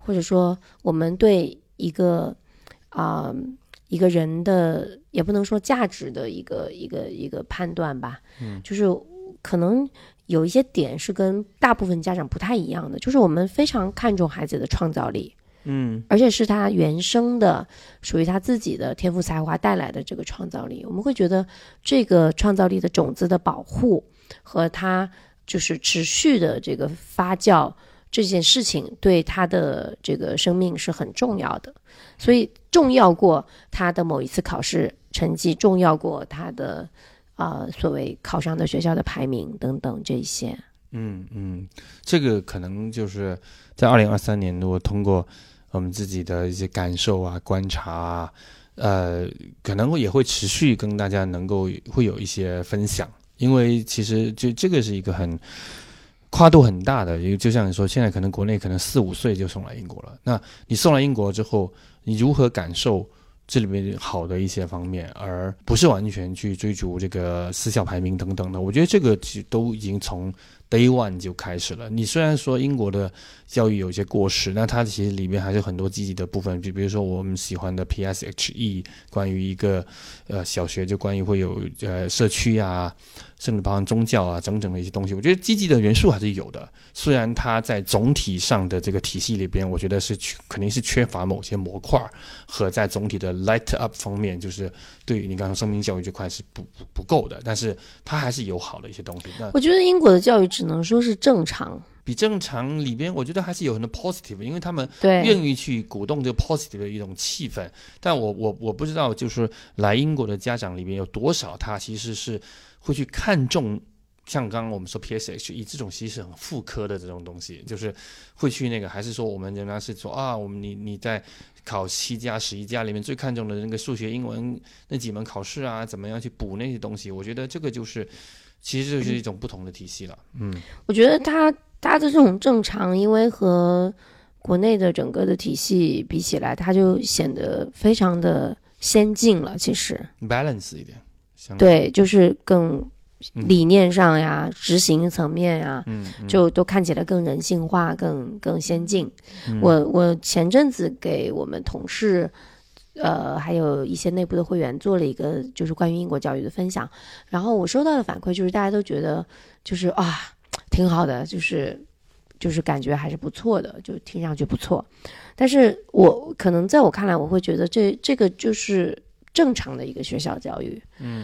或者说我们对一个一个人的也不能说价值的一个判断吧，就是可能有一些点是跟大部分家长不太一样的，就是我们非常看重孩子的创造力，而且是他原生的属于他自己的天赋才华带来的这个创造力，我们会觉得这个创造力的种子的保护和他就是持续的这个发酵这件事情对他的这个生命是很重要的，所以重要过他的某一次考试成绩，重要过他的所谓考上的学校的排名等等这些。 这个可能就是在2023年，如果通过我们自己的一些感受啊、观察啊，可能也会持续跟大家会有一些分享，因为其实这个是一个跨度很大的，就像你说，现在可能国内可能4、5岁就送来英国了，那你送来英国之后，你如何感受这里面好的一些方面，而不是完全去追逐这个私校排名等等的，我觉得这个都已经从 Day One 就开始了。你虽然说英国的教育有些过时，那它其实里面还是很多积极的部分，比如说我们喜欢的 PSHE， 关于一个小学就关于会有社区啊，甚至包含宗教啊整整的一些东西，我觉得积极的元素还是有的。虽然它在总体上的这个体系里边，我觉得肯定是缺乏某些模块，和在总体的 light up 方面，就是对于你刚刚生命教育这块是不够的，但是它还是有好的一些东西。 我觉得英国的教育只能说是正常， 比正常里边我觉得还是有很多 positive， 因为他们愿意去鼓动这个 positive 的一种气氛。但我不知道就是来英国的家长里面有多少他其实是会去看重像刚刚我们说 PSHE 这种其实是很复科的这种东西，就是会去那个，还是说我们仍然是说你在考7加11加里面最看重的那个数学英文那几门考试啊，怎么样去补那些东西，我觉得这个其实就是一种不同的体系了。 我觉得他的这种正常，因为和国内的整个的体系比起来，它就显得非常的先进了，其实 balance 一点， 对，就是更理念上呀，执行层面呀，就都看起来更人性化，更先进。我前阵子给我们同事还有一些内部的会员做了一个就是关于英国教育的分享，然后我收到的反馈就是大家都觉得就是挺好的，就是感觉还是不错的，就听上去不错。但是我可能在我看来，我会觉得这个就是正常的一个学校教育。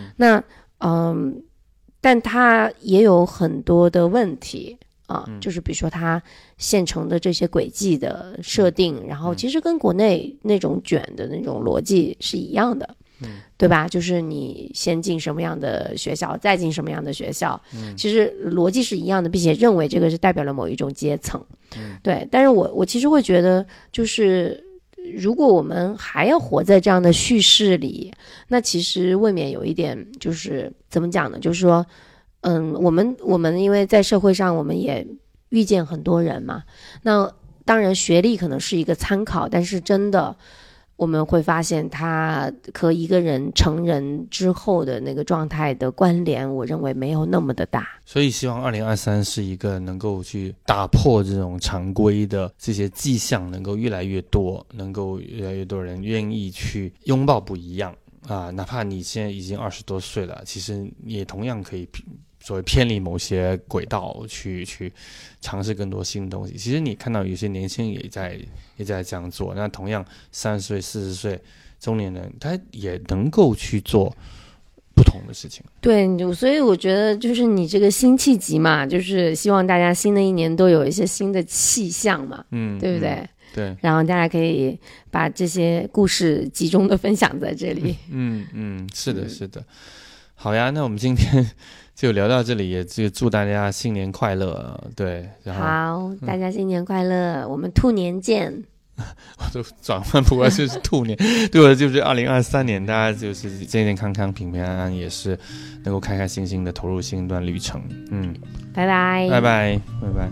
但它也有很多的问题就是比如说它现成的这些轨迹的设定，然后其实跟国内那种卷的那种逻辑是一样的，对吧？就是你先进什么样的学校，再进什么样的学校，其实逻辑是一样的，并且认为这个是代表了某一种阶层，对。但是我其实会觉得，就是如果我们还要活在这样的叙事里，那其实未免有一点就是怎么讲呢？就是说，我们因为在社会上我们也遇见很多人嘛，那当然学历可能是一个参考，但是真的我们会发现他和一个人成人之后的那个状态的关联，我认为没有那么的大。 所以希望2023是一个能够去打破这种常规的这些迹象，能够越来越多，能够越来越多人愿意去拥抱不一样哪怕你现在已经20多岁了，其实你也同样可以所谓偏离某些轨道去尝试更多新的东西。其实你看到有些年轻人也在这样做，那同样30岁40岁中年人他也能够去做不同的事情。 对，所以我觉得就是你这个辛弃疾嘛，就是希望大家新的一年都有一些新的气象嘛，对不对？ 对， 然后大家可以把这些故事集中的分享在这里。 是的，是的。好呀，那我们今天就聊到这里，也就祝大家新年快乐。对，然后好，大家新年快乐，我们兔年见。 我都转换不过来，就是兔年，对我就是2023年，大家就是健健康康、平平安安，也是能够开开心心的投入新一段旅程。 拜拜， 拜拜，拜拜。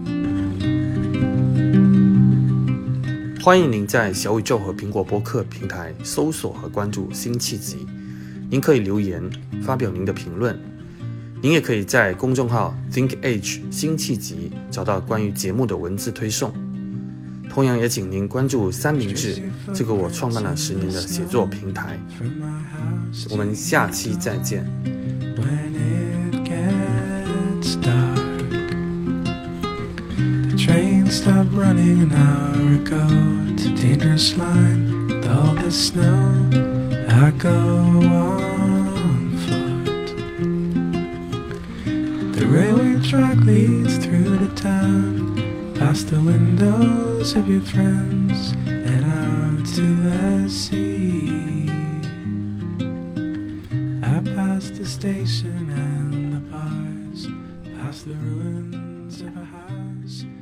欢迎您在小宇宙和苹果播客平台搜索和关注辛弃疾，您可以留言发表您的评论。您也可以在公众号 ThinkAge 辛弃疾找到关于节目的文字推送。 同样也请您关注三明治这个我创办了10年的写作平台。我们下期再见。 Train stopped running an hour ago. It's a dangerous line with all the snow. I go on foot. The railway track leads through the town, past the windows of your friends and out to the sea. I passed the station and the bars, past the ruins of a house